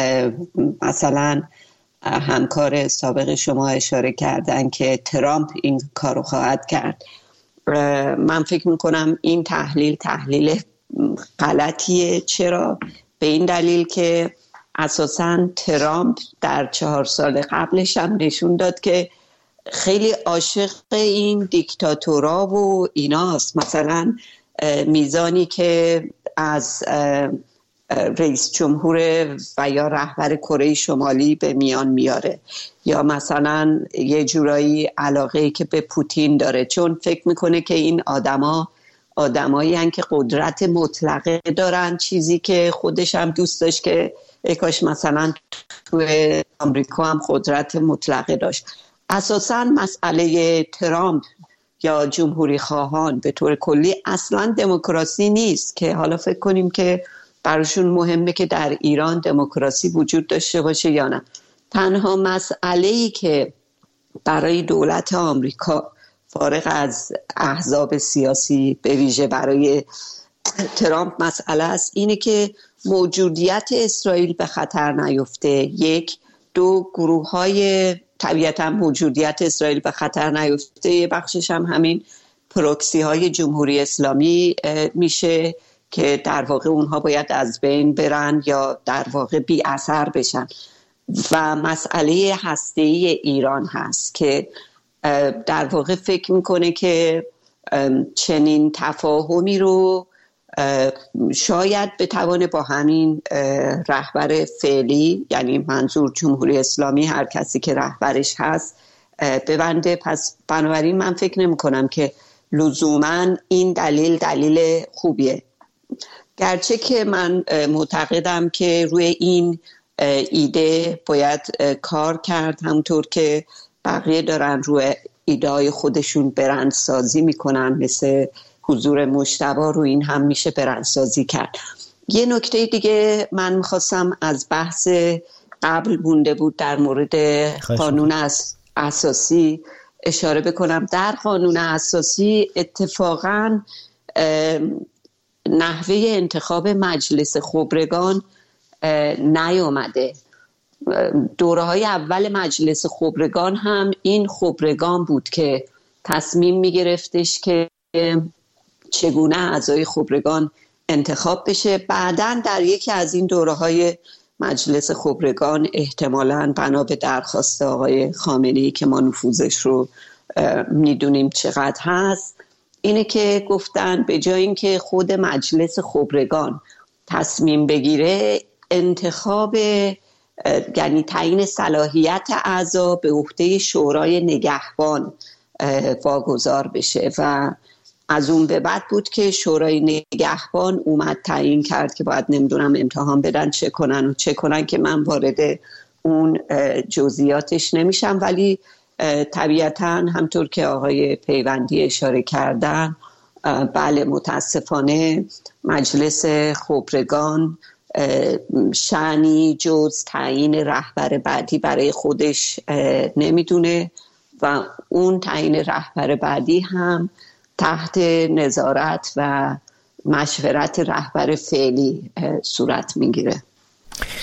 مثلا همکار سابق شما اشاره کردن که ترامپ این کارو خواهد کرد. من فکر میکنم این تحلیل تحلیل غلطیه. چرا؟ به این دلیل که اساساً ترامپ در چهار سال قبلش هم نشون داد که خیلی عاشق این دیکتاتورا و ایناست. مثلا میزانی که از رئیس جمهور و یا رهبر کره شمالی به میان میاره، یا مثلا یه جورایی علاقه‌ای که به پوتین داره، چون فکر میکنه که این آدما آدمایی هستند که قدرت مطلقه دارن، چیزی که خودش هم دوست داشت که کاش مثلا توی آمریکا هم قدرت مطلقه داشت. اساساً مسئله ترامپ یا جمهوری خواهان به طور کلی اصلاً دموکراسی نیست که حالا فکر کنیم که براشون مهمه که در ایران دموکراسی وجود داشته باشه یا نه. تنها مسئله‌ای که برای دولت آمریکا فارغ از احزاب سیاسی به ویژه برای ترامپ مسئله است اینه که موجودیت اسرائیل به خطر نیفته. یک دو گروه های طبیعتا موجودیت اسرائیل به خطر نیفته، یه بخشش هم همین پروکسی های جمهوری اسلامی میشه که در واقع اونها باید از بین برن یا در واقع بی اثر بشن. و مسئله هسته‌ای ایران هست که در واقع فکر میکنه که چنین تفاهمی رو شاید بتوانه با همین رهبر فعلی، یعنی منظور جمهوری اسلامی، هر کسی که رهبرش هست، ببنده. پس بنابراین من فکر نمی کنم که لزوما این دلیل دلیل خوبیه، گرچه که من معتقدم که روی این ایده باید کار کرد، همونطور که بقیه دارن روی ایده‌های خودشون برندسازی میکنن، مثل حضور مجتبی رو این هم میشه برندسازی کرد. یه نکته دیگه من میخواستم از بحث قبل مونده بود در مورد قانون اساسی اشاره بکنم. در قانون اساسی اتفاقاً نحوه انتخاب مجلس خبرگان نیامده. دوره‌های اول مجلس خبرگان هم این خبرگان بود که تصمیم میگرفتش که چگونه اعضای خبرگان انتخاب بشه. بعداً در یکی از این دوره‌های مجلس خبرگان احتمالاً بنا به درخواست آقای خامنه‌ای که ما نفوذش رو میدونیم چقدر هست، اینه که گفتن به جای اینکه خود مجلس خبرگان تصمیم بگیره، انتخاب یعنی تعیین صلاحیت اعضا به عهده شورای نگهبان واگذار بشه. و از اون به بعد بود که شورای نگهبان اومد تعیین کرد که باید نمیدونم امتحان بدن چه کنن و چه کنن، که من وارد اون جزئیاتش nemiشم، ولی طبیعتاً همطور که آقای پیوندی اشاره کردن، بله متاسفانه مجلس خبرگان شأنی جز تعیین رهبر بعدی برای خودش نمیدونه و اون تعیین رهبر بعدی هم تحت نظارت و مشورت رهبر فعلی صورت میگیره.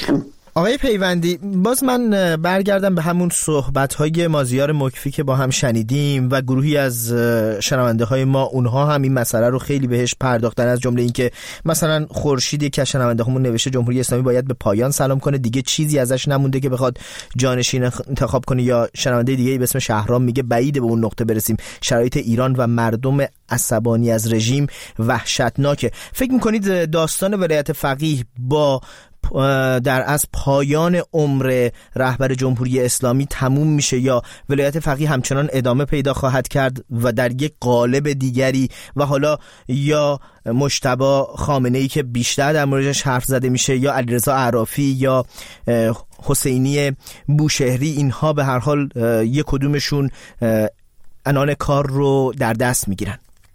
آقای پیوندی، باز من برگردم به همون صحبت‌های مازیار مکفی که با هم شنیدیم و گروهی از شنونده های ما اونها هم این مسئله رو خیلی بهش پرداختن، از جمله این که مثلا خورشیدی که شنونده همون نوشته جمهوری اسلامی باید به پایان سلام کنه، دیگه چیزی ازش نمونده که بخواد جانشین انتخاب کنه. یا شنونده دیگه به اسم شهرام میگه بعیده به اون نقطه برسیم، شرایط ایران و مردم عصبانی از رژیم وحشتناکه. فکر می‌کنید داستان ولایت فقیه با در از پایان عمر رهبر جمهوری اسلامی تموم میشه یا ولایت فقیه همچنان ادامه پیدا خواهد کرد و در یک قالب دیگری و حالا یا مجتبی خامنه‌ای که بیشتر در موردش حرف زده میشه یا علیرضا اعرافی یا حسینی بوشهری، اینها به هر حال یک کدومشون عنان کار رو در دست میگیرن؟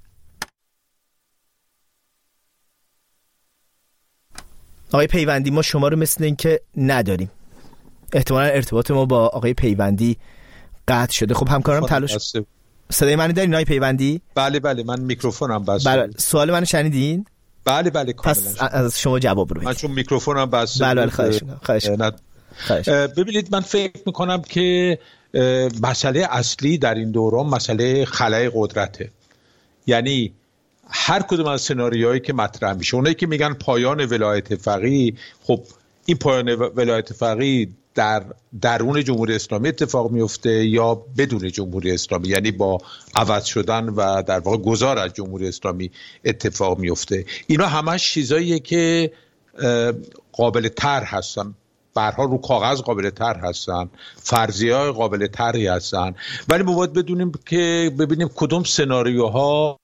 آقای پیوندی، ما شما رو مثل این که نداریم، احتمالا ارتباط ما با آقای پیوندی قطع شده. خب همکارم تلاش. صدای منو دارین آقای پیوندی؟ بله بله، من میکروفونم بسته. بله، سوال منو شنیدین؟ بله بله کاملا. پس از شما جواب رو بدید. من چون میکروفونم بسته. بله بله، خواهش می‌کنم. خواهش می‌کنم. ببینید، من فکر می‌کنم که مسئله اصلی در این دوران مسئله خلأ قدرته. یعنی هر کدوم از سناریوهایی که مطرح میشه، اونایی که میگن پایان ولایت فقیه، خب این پایان ولایت فقیه در درون جمهوری اسلامی اتفاق میفته یا بدون جمهوری اسلامی، یعنی با عوض شدن و در واقع گذار از جمهوری اسلامی اتفاق میفته. اینا همش چیزاییه که قابل طرح هستن، به هر حال رو کاغذ قابل طرح هستن، فرضیه‌های قابل طرحی هستن، ولی ما باید بدونیم که ببینیم کدوم سناریوها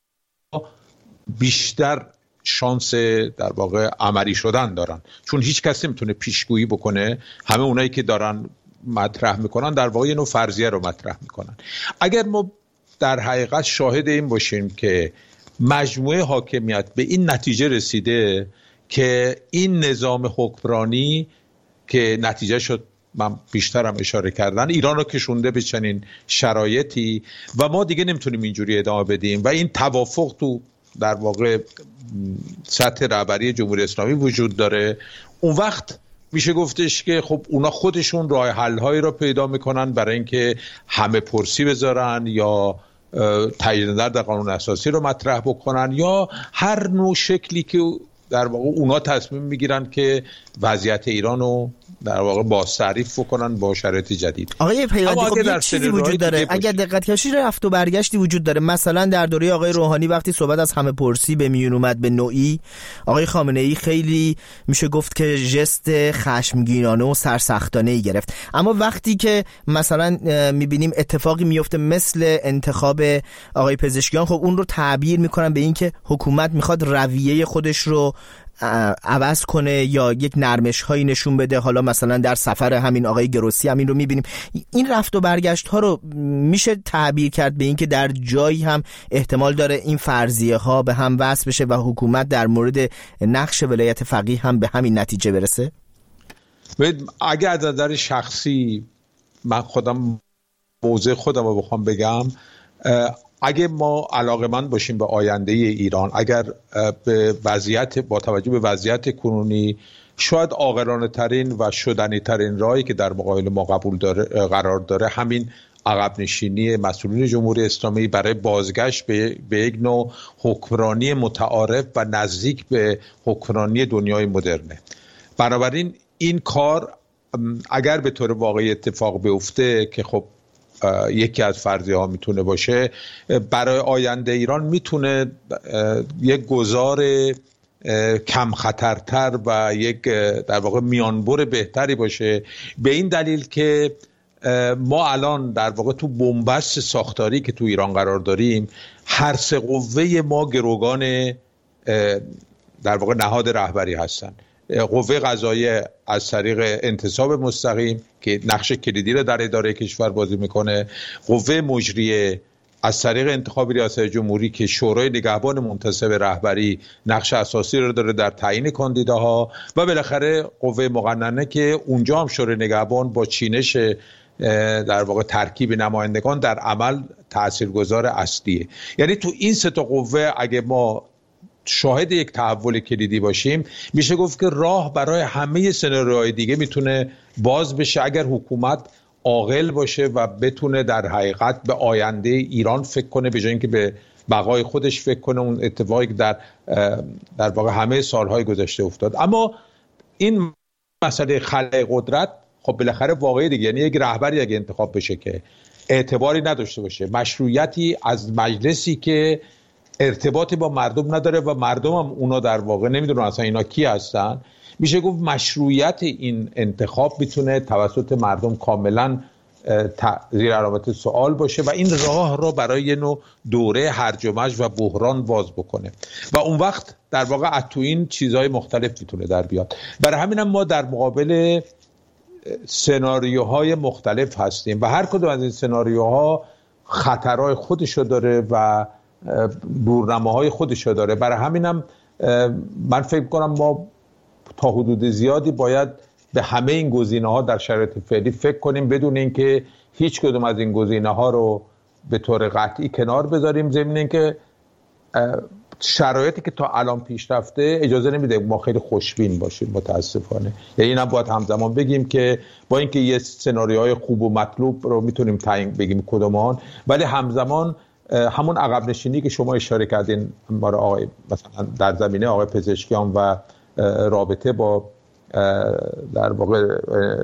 بیشتر شانس در واقع عملی شدن دارن، چون هیچ کسی نمیتونه پیشگویی بکنه. همه اونایی که دارن مطرح میکنن در واقع یه نوع فرضیه رو مطرح میکنن. اگر ما در حقیقت شاهد این باشیم که مجموعه حاکمیت به این نتیجه رسیده که این نظام حکمرانی که نتیجه شد من بیشترم اشاره کردن، ایران رو کشونده به چنین شرایطی و ما دیگه نمیتونیم اینجوری ادامه بدیم و این توافق تو در واقع سطح رهبری جمهوری اسلامی وجود داره، اون وقت میشه گفتش که خب اونا خودشون راه حل هایی را پیدا میکنن برای اینکه همه پرسی بذارن یا تایید در قانون اساسی رو مطرح بکنن یا هر نوع شکلی که در واقع اونا تصمیم میگیرن که وضعیت ایران رو در واقع بازتعریف بکنن با شرایط جدید. آقای پیوندی، خب یک چیزی وجود داره، اگر دقت کنید رفت و برگشتی وجود داره. مثلا در دوره آقای روحانی وقتی صحبت از همه پرسی به میون اومد به نوعی، آقای خامنه‌ای خیلی میشه گفت که ژست خشمگینانه و سرسختانه‌ای گرفت. اما وقتی که مثلا میبینیم اتفاقی میفته مثل انتخاب آقای پزشکیان، خب اون رو تعبیر میکنن به این که حکومت میخواد رویه خودش رو عوض کنه یا یک نرمش هایی نشون بده. حالا مثلا در سفر همین آقای گروسی همین رو میبینیم. این رفت و برگشت ها رو میشه تعبیر کرد به این که در جایی هم احتمال داره این فرضیه ها به هم وصل بشه و حکومت در مورد نقش ولایت فقیه هم به همین نتیجه برسه. اگه از نظر شخصی من خودم موضع خودم رو بخوام بگم، اگه ما علاقه‌مند باشیم به آینده ایران، اگر به وضعیت با توجه به وضعیت کنونی شاید عاقلانه ترین و شدنی ترین راهی که در مقابل ما قبول داره قرار داره همین عقب نشینی مسئولین جمهوری اسلامی برای بازگشت به, به یک نوع حکمرانی متعارف و نزدیک به حکمرانی دنیای مدرنه. بنابراین این کار اگر به طور واقعی اتفاق بیفته که خب یکی از فرضیه ها میتونه باشه، برای آینده ایران میتونه یک گذار کم خطرتر و یک در واقع میانبر بهتری باشه، به این دلیل که ما الان در واقع تو بنبست ساختاری که تو ایران قرار داریم، هر سه قوه ما گروگان در واقع نهاد رهبری هستن. قوه قضاییه از طریق انتصاب مستقیم که نقش کلیدی رو در اداره کشور بازی میکنه، قوه مجریه از طریق انتخاب ریاست جمهوری که شورای نگهبان منتصب رهبری نقش اساسی رو داره در تعیین کاندیداها، و بالاخره قوه مقننه که اونجا هم شورای نگهبان با چینش در واقع ترکیب نمایندگان در عمل تاثیرگذار اصلیه. یعنی تو این سه تا قوه اگه ما شاهد یک تحول کلیدی باشیم، میشه گفت که راه برای همه سناریوهای دیگه میتونه باز بشه اگر حکومت عاقل باشه و بتونه در حقیقت به آینده ایران فکر کنه به جای اینکه به بقای خودش فکر کنه، اون اتفاقی که در در واقع همه سالهای گذشته افتاد. اما این مسئله خلق قدرت خب بالاخره واقعی دیگه، یعنی یک رهبری اگه انتخاب بشه که اعتباری نداشته باشه، مشروعیتی از مجلسی که ارتباطی با مردم نداره و مردم هم اونا در واقع نمیدونن اصلا اینا کی هستن، میشه گفت مشروعیت این انتخاب میتونه توسط مردم کاملا زیر علامت سوال باشه و این راه رو برای یه نوع دوره هرج و مرج و بحران باز بکنه و اون وقت در واقع از تو این چیزهای مختلف میتونه در بیاد. برای همینم ما در مقابل سناریوهای مختلف هستیم و هر کدوم از این سناریوها خطرهای خودشو داره و دورنماهای خودشو داره. برای همینم من فکر کنم ما تا حدود زیادی باید به همه این گزینه‌ها در شرایط فعلی فکر کنیم بدون اینکه هیچ کدوم از این گزینه‌ها رو به طور قطعی کنار بذاریم، ضمن اینکه شرایطی که تا الان پیش رفته اجازه نمیده ما خیلی خوشبین باشیم متاسفانه. یعنی اینم باید همزمان بگیم که با اینکه یه سناریوهای خوب و مطلوب رو میتونیم تعیین بگیم کدومان، ولی همزمان همون عقب نشینی که شما اشاره کردین ما آقای مثلا در زمینه آقای پزشکیان و رابطه با در واقع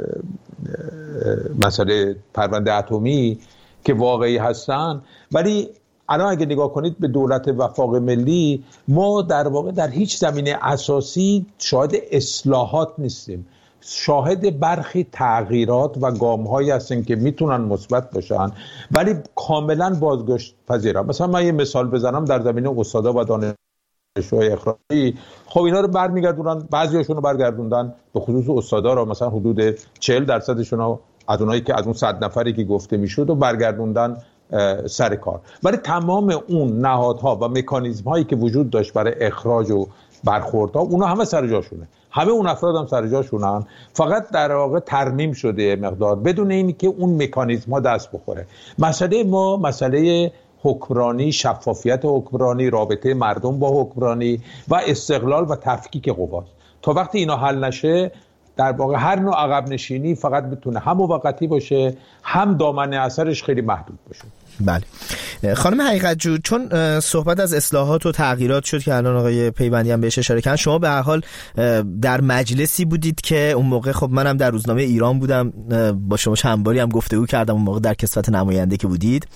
مسئله پرونده اتمی که واقعی هستن، ولی الان اگه نگاه کنید به دولت وفاق ملی، ما در واقع در هیچ زمینه اساسی شاهد اصلاحات نیستیم، شاهد برخی تغییرات و گام‌هایی هستن که میتونن مثبت باشن ولی کاملا بازگشت پذیرن. مثلا من یه مثال بزنم در زمینه استادا و دانشجوهای اخراجی، خب اینا رو برمیگردونن، بعضیاشون رو برگردوندن، به خصوص استادا رو مثلا حدود چهل درصدشون رو از اونایی که از اون صد نفری که گفته میشد و برگردوندن سر کار، ولی تمام اون نهادها و مکانیزم هایی که وجود داشت برای اخراج و برخوردها اونا همه سر جاشونه، همه اون افراد هم سر جاشونن، فقط در واقع ترمیم شده مقدار بدون اینی که اون مکانیزم ها دست بخوره. مسئله ما مسئله حکمرانی، شفافیت حکمرانی، رابطه مردم با حکمرانی و استقلال و تفکیک قواست. تا وقتی اینا حل نشه در واقع هر نوع عقب نشینی فقط بتونه هم موقتی باشه هم دامنه اثرش خیلی محدود باشه. بله خانم حقیقت جو، چون صحبت از اصلاحات و تغییرات شد که الان آقای پیوندی هم بهش اشاره کردن، شما به هر حال در مجلسی بودید که اون موقع خب منم در روزنامه ایران بودم، با شما چند باری هم گفتگو کردم اون موقع در کسوت نماینده که بودید.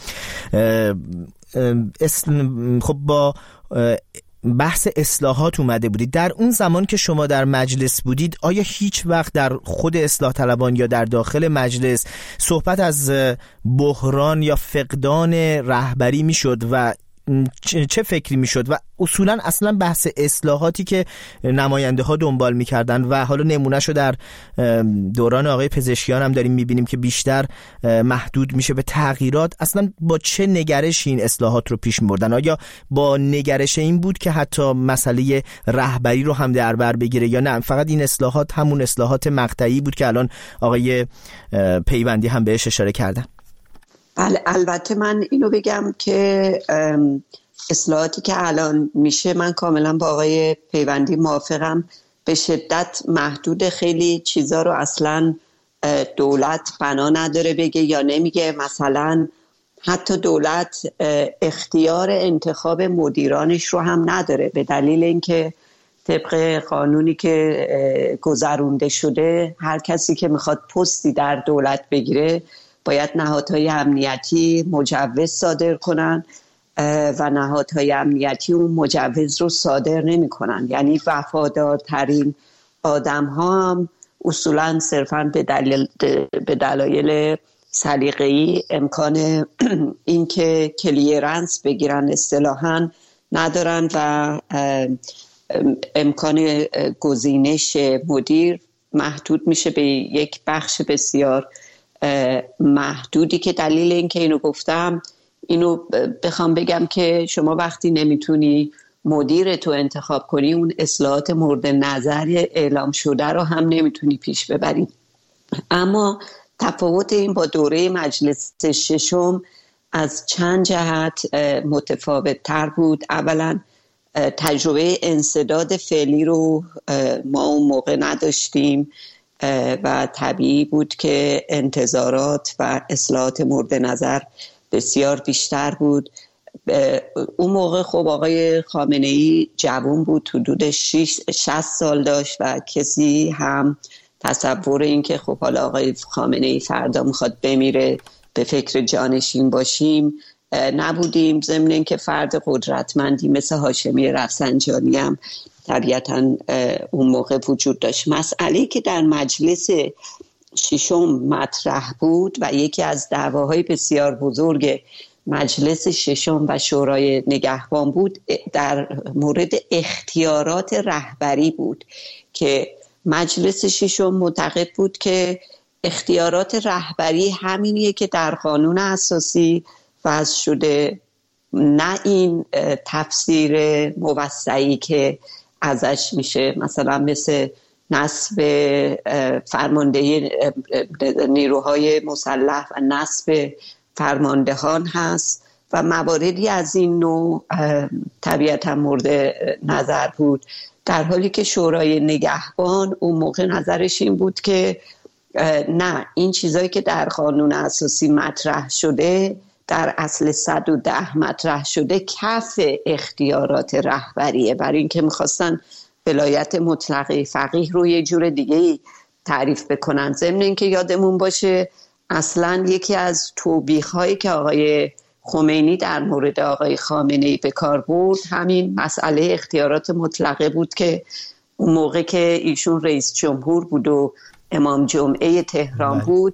خب با بحث اصلاحات اومده بودید. در اون زمان که شما در مجلس بودید آیا هیچ وقت در خود اصلاح طلبان یا در داخل مجلس صحبت از بحران یا فقدان رهبری میشد و چه فکری میشد و اصولا اصلا بحث اصلاحاتی که نماینده ها دنبال میکردن و حالا نمونهشو در دوران آقای پزشکیان هم داریم میبینیم که بیشتر محدود میشه به تغییرات، اصلا با چه نگرشی این اصلاحات رو پیش میبردن؟ آیا با نگرش این بود که حتی مسئله رهبری رو هم در بر بگیره یا نه فقط این اصلاحات همون اصلاحات مقطعی بود که الان آقای پیوندی هم بهش اشاره کردن؟ بله البته من اینو بگم که اصلاحاتی که الان میشه من کاملا با آقای پیوندی موافقم، به شدت محدود، خیلی چیزا رو اصلا دولت بنا نداره بگه یا نمیگه. مثلا حتی دولت اختیار انتخاب مدیرانش رو هم نداره به دلیل اینکه طبق قانونی که گذرونده شده هر کسی که میخواد پستی در دولت بگیره باید نهادهای امنیتی مجوز صادر کنن و نهادهای امنیتی اون مجوز رو صادر نمی کنن. یعنی وفادارترین آدم ها هم اصولا صرفاً به دلیل به دلایل سلیقه‌ای امکان این که کلیرنس بگیرن اصطلاحاً ندارن و امکان گزینش مدیر محدود میشه به یک بخش بسیار محدودی که دلیل این که اینو گفتم اینو بخوام بگم که شما وقتی نمیتونی مدیر تو انتخاب کنی اون اصلاحات مورد نظر اعلام شده رو هم نمیتونی پیش ببری. اما تفاوت این با دوره مجلس ششم از چند جهت متفاوت تر بود. اولا تجربه انسداد فعلی رو ما اون موقع نداشتیم و طبیعی بود که انتظارات و اصلاحات مورد نظر بسیار بیشتر بود. اون موقع خب آقای خامنه‌ای جوان بود، حدود شصت سال داشت و کسی هم تصور این که خب حالا آقای خامنه‌ای فردا میخواد بمیره به فکر جانشین باشیم نبودیم. ضمن این که فرد قدرتمندی مثل هاشمی رفسنجانی هم طبیعتاً اون موقع وجود داشت. مسئله که در مجلس ششم مطرح بود و یکی از دعواهای بسیار بزرگ مجلس ششم و شورای نگهبان بود در مورد اختیارات رهبری بود که مجلس ششم معتقد بود که اختیارات رهبری همینیه که در قانون اساسی وضع شده، نه این تفسیر موسعی که ازش میشه مثلا مثل نصب فرماندهی نیروهای مسلح و نصب فرماندهان هست و مواردی از این نوع طبیعتا مورد نظر بود، در حالی که شورای نگهبان اون موقع نظرش این بود که نه، این چیزایی که در قانون اساسی مطرح شده در اصل صد و ده مطرح شده کف اختیارات رهبریه، برای اینکه میخواستن ولایت مطلقه فقیه رو یه جور دیگه تعریف بکنن. ضمن اینکه یادمون باشه اصلا یکی از توبیخ‌هایی که آقای خمینی در مورد آقای خامنه‌ای به کار برد همین مسئله اختیارات مطلقه بود که اون موقع که ایشون رئیس جمهور بود و امام جمعه تهران بود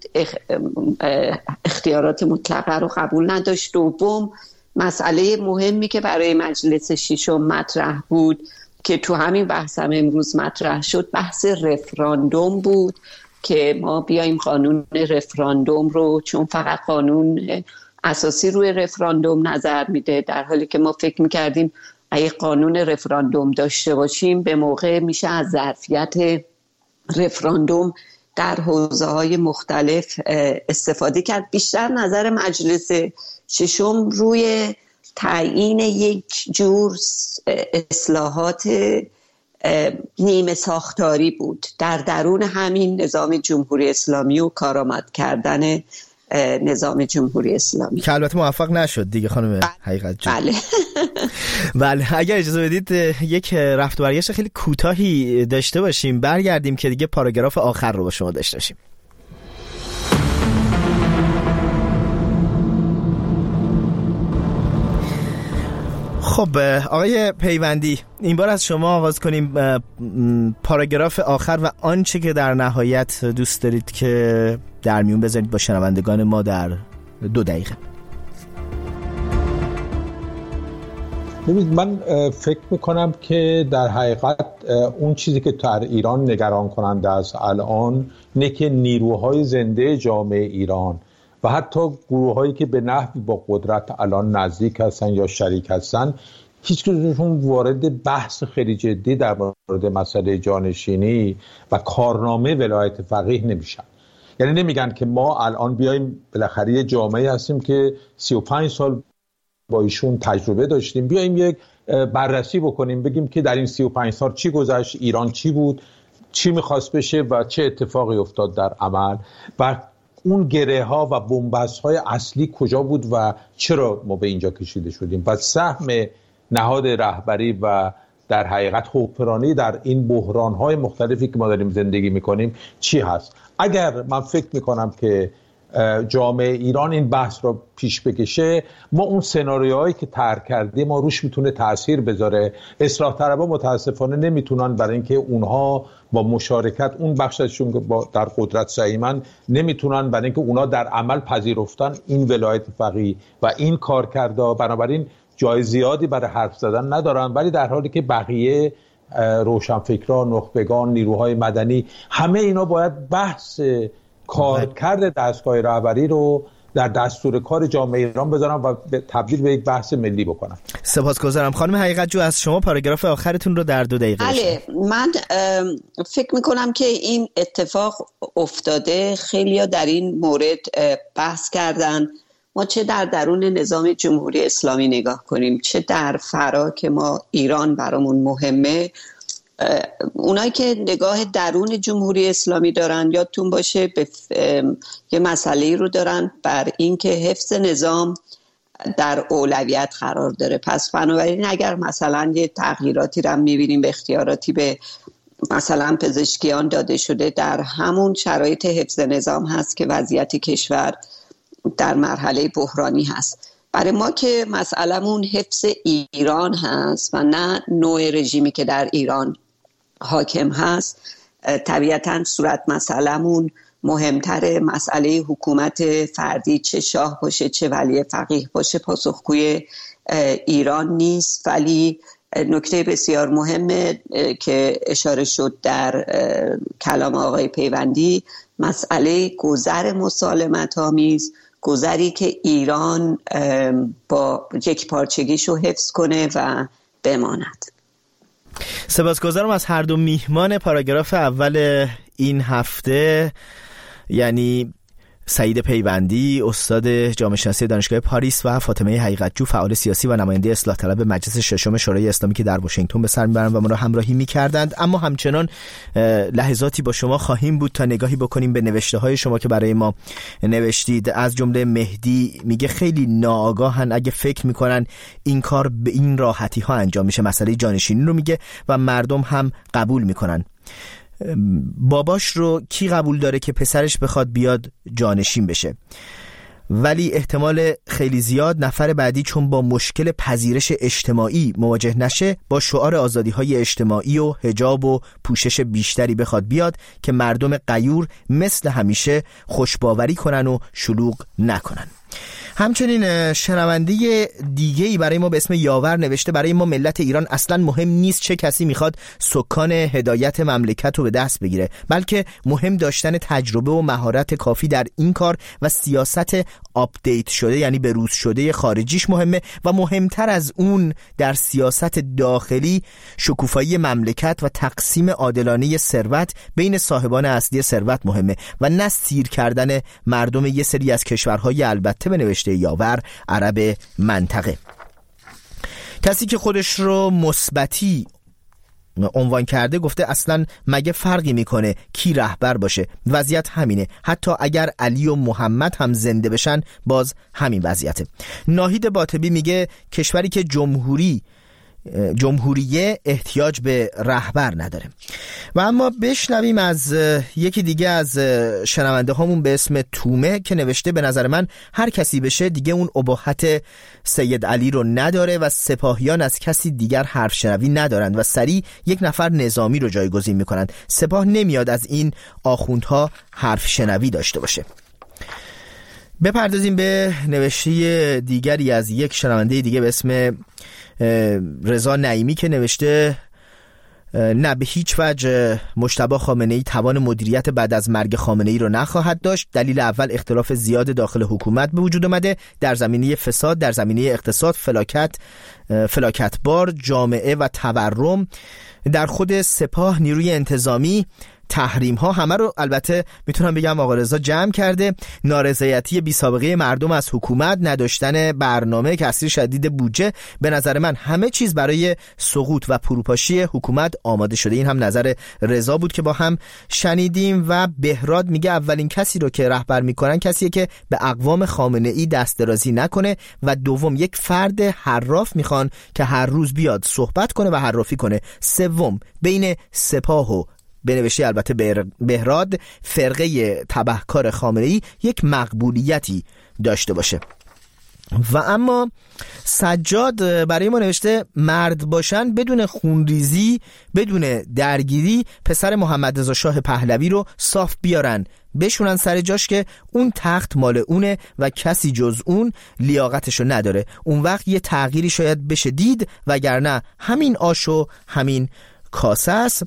اختیارات مطلقه رو قبول نداشت. دوم مسئله مهمی که برای مجلس ششم مطرح بود که تو همین بحث هم امروز مطرح شد بحث رفراندوم بود که ما بیایم قانون رفراندوم رو، چون فقط قانون اساسی روی رفراندوم نظر میده، در حالی که ما فکر میکردیم اگه قانون رفراندوم داشته باشیم به موقع میشه از ظرفیت رفراندوم در حوزه‌های مختلف استفاده کرد. بیشتر نظر مجلس ششم روی تعیین یک جور اصلاحات نیمه ساختاری بود در درون همین نظام جمهوری اسلامی و کارآمد کردن نظام جمهوری اسلامی که البته موفق نشد دیگه خانم حقیقت جون. بله بله اگر اجازه بدید یک رفت و برگشت خیلی کوتاهی داشته باشیم، برگردیم که دیگه پاراگراف آخر رو با شما داشته باشیم. خب آقای پیوندی، این بار از شما آغاز کنیم. پاراگراف آخر و آنچه که در نهایت دوست دارید که در میون بذارید با شنوندگان ما در دو دقیقه. ببینید من فکر میکنم که در حقیقت اون چیزی که در ایران نگران کننده است الان اینه که نیروهای زنده جامعه ایران و حتی گروه‌هایی که به نحوی با قدرت الان نزدیک هستن یا شریک هستن هیچ کدومشون وارد بحث خیلی جدی در مورد مسئله جانشینی و کارنامه ولایت فقیه نمیشن. یعنی نمیگن که ما الان بیایم بالاخره یه جامعه هستیم که سی و پنج سال با ایشون تجربه داشتیم، بیایم یک بررسی بکنیم بگیم که در این سی و پنج سال چی گذشت، ایران چی بود، چی میخواست بشه و چه اتفاقی افتاد در عمل و اون گره ها و بنبست های اصلی کجا بود و چرا ما به اینجا کشیده شدیم و سهم نهاد رهبری و در حقیقت حکمرانی در این بحران های مختلفی که ما داریم زندگی میکنیم چی هست. اگر من فکر میکنم که جامعه ایران این بحث رو پیش بکشه، ما اون سناریوهایی که طرح کردیم ما روش میتونه تأثیر بذاره. اصلاح طلبها متاسفانه نمیتونن، برای اینکه اونها با مشارکت اون بخششون که در قدرت سعیمن نمیتونن، برای اینکه اونها در عمل پذیرفتن این ولایت فقیه و این کار کرده، بنابراین جای زیادی برای حرف زدن ندارن. ولی در حالی که بقیه روشنفکران، نخبگان، نیروهای مدنی، همه اینا باید بحث کارکرد دستگاه رهبری رو در دستور کار جامعه ایران بذارن و تبدیل به یک بحث ملی بکنن. سپاسگزارم. خانم حقیقت جو، از شما پاراگراف آخرتون رو در دو دقیقه. بله، من فکر میکنم که این اتفاق افتاده، خیلیا در این مورد بحث کردن. ما چه در درون نظام جمهوری اسلامی نگاه کنیم، چه در فرا که ما ایران برامون مهمه، اونایی که نگاه درون جمهوری اسلامی دارن یادتون باشه به یه مسئله رو دارن بر این که حفظ نظام در اولویت قرار داره. پس بنابراین اگر مثلا یه تغییراتی رو میبینیم به اختیاراتی به مثلا پزشکیان داده شده، در همون شرایط حفظ نظام هست که وضعیت کشور در مرحله بحرانی هست. برای ما که مسئلمون حفظ ایران هست و نه نوع رژیمی که در ایران حاکم هست، طبیعتاً صورت مسئلمون مهمتر مسئله حکومت فردی، چه شاه باشه چه ولی فقیه باشه، پاسخگوی ایران نیست. ولی نکته بسیار مهمه که اشاره شد در کلام آقای پیوندی، مسئله گذر مسالمت‌آمیز، گذری که ایران با یک پارچگیشو حفظ کنه و بماند. سپاسگزارم از هر دو میهمان پاراگراف اول این هفته، یعنی سعید پیوندی استاد جامعه شناسی دانشگاه پاریس و فاطمه حقیقتجو فعال سیاسی و نماینده اصلاح طلب مجلس ششم شورای اسلامی که در واشنگتن به سر میبرند و ما را همراهی میکردند. اما همچنان لحظاتی با شما خواهیم بود تا نگاهی بکنیم به نوشته های شما که برای ما نوشتید. از جمله مهدی میگه خیلی ناآگاهن اگه فکر میکنن این کار به این راحتی ها انجام میشه. مسئله جانشینی رو میگه و مردم هم قبول میکنن. باباش رو کی قبول داره که پسرش بخواد بیاد جانشین بشه؟ ولی احتمال خیلی زیاد نفر بعدی چون با مشکل پذیرش اجتماعی مواجه نشه، با شعار آزادی‌های اجتماعی و حجاب و پوشش بیشتری بخواد بیاد که مردم غیور مثل همیشه خوشباوری کنن و شلوغ نکنن. همچنین شنونده دیگه‌ای برای ما به اسم یاور نوشته برای ما ملت ایران اصلا مهم نیست چه کسی میخواد سکان هدایت مملکت رو به دست بگیره، بلکه مهم داشتن تجربه و مهارت کافی در این کار و سیاست آپدیت شده یعنی بروز شده خارجیش مهمه و مهمتر از اون در سیاست داخلی شکوفایی مملکت و تقسیم عادلانه ثروت بین صاحبان اصلی ثروت مهمه و نه سیر کردن مردم یه سری از کشورهای البته به نوشته یاور عرب منطقه. کسی که خودش رو مثبتی عنوان کرده گفته اصلا مگه فرقی میکنه کی رهبر باشه، وضعیت همینه، حتی اگر علی و محمد هم زنده بشن باز همین وضعیته. ناهید باطبی میگه کشوری که جمهوری جمهوریه احتیاج به رهبر نداره. و اما بشنویم از یکی دیگه از شنونده هامون به اسم تومه که نوشته به نظر من هر کسی بشه دیگه اون اباحت سید علی رو نداره و سپاهیان از کسی دیگر حرف شنوی ندارند و سریع یک نفر نظامی رو جایگزین میکنند. سپاه نمیاد از این آخوندها حرف شنوی داشته باشه. بپردازیم به نوشته دیگری از یک شنونده دیگه به اسم رضا نعیمی که نوشته نه به هیچ وجه مجتبی خامنه‌ای توان مدیریت بعد از مرگ خامنه‌ای رو نخواهد داشت. دلیل اول اختلاف زیاد داخل حکومت به وجود اومده در زمینه فساد، در زمینه اقتصاد، فلاکت فلاکتبار جامعه و تورم، در خود سپاه، نیروی انتظامی، تحریم ها، همه رو البته میتونم بگم آقا رضا جمع کرده. نارضایتی بی سابقه مردم از حکومت، نداشتن برنامه، کسری شدید بودجه، به نظر من همه چیز برای سقوط و فروپاشی حکومت آماده شده. این هم نظر رضا بود که با هم شنیدیم. و بهراد میگه اولین کسی رو که رهبر میکنن کسیه که به اقوام خامنه ای دست درازی نکنه و دوم یک فرد حراف میخوان که هر روز بیاد صحبت کنه و حرافی کنه. سوم بین سپاه و به نوشته البته بهراد فرقه تبهکار خامنه‌ای یک مقبولیتی داشته باشه. و اما سجاد برای ما نوشته مرد باشن بدون خونریزی، بدون درگیری، پسر محمد رضا شاه پهلوی رو صاف بیارن بشونن سر جاش که اون تخت مال اونه و کسی جز اون لیاقتشو نداره. اون وقت یه تغییری شاید بشه دید، وگرنه همین آش و همین کاسه است.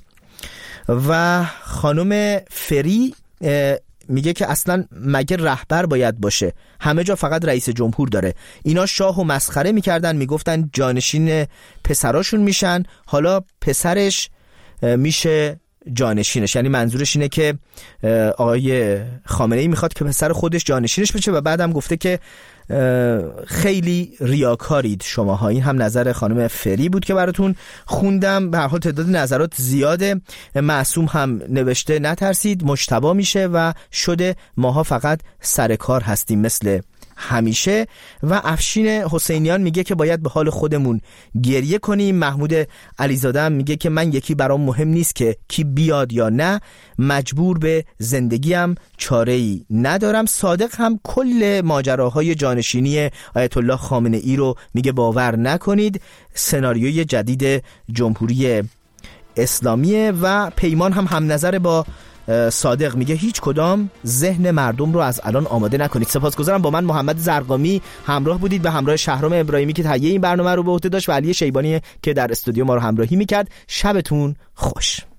و خانم فری میگه که اصلا مگه رهبر باید باشه؟ همه جا فقط رئیس جمهور داره. اینا شاه و مسخره میکردن، میگفتن جانشین پسراشون میشن، حالا پسرش میشه جانشینش. یعنی منظورش اینه که آقای خامنه‌ای میخواد که پسر خودش جانشینش بشه و بعدم گفته که خیلی ریاکارید شماها. این هم نظر خانم فری بود که براتون خوندم. به هر حال تعداد نظرات زیاده. معصوم هم نوشته نترسید مجتبی میشه و شده ماها فقط سر کار هستیم مثل همیشه. و افشین حسینیان میگه که باید به حال خودمون گریه کنیم. محمود علیزاده هم میگه که من یکی برام مهم نیست که کی بیاد یا نه، مجبور به زندگیم چاره‌ای ندارم. صادق هم کل ماجراهای جانشینی آیت الله خامنه ای رو میگه باور نکنید، سناریوی جدید جمهوری اسلامیه. و پیمان هم هم نظر با صادق، میگه هیچ کدام ذهن مردم رو از الان آماده نکنید. سپاسگزارم با من محمد زرقامی همراه بودید، به همراه شهرام ابراهیمی که تهیه این برنامه رو به عهده داشت و علی شیبانی که در استودیو ما رو همراهی میکرد. شبتون خوش.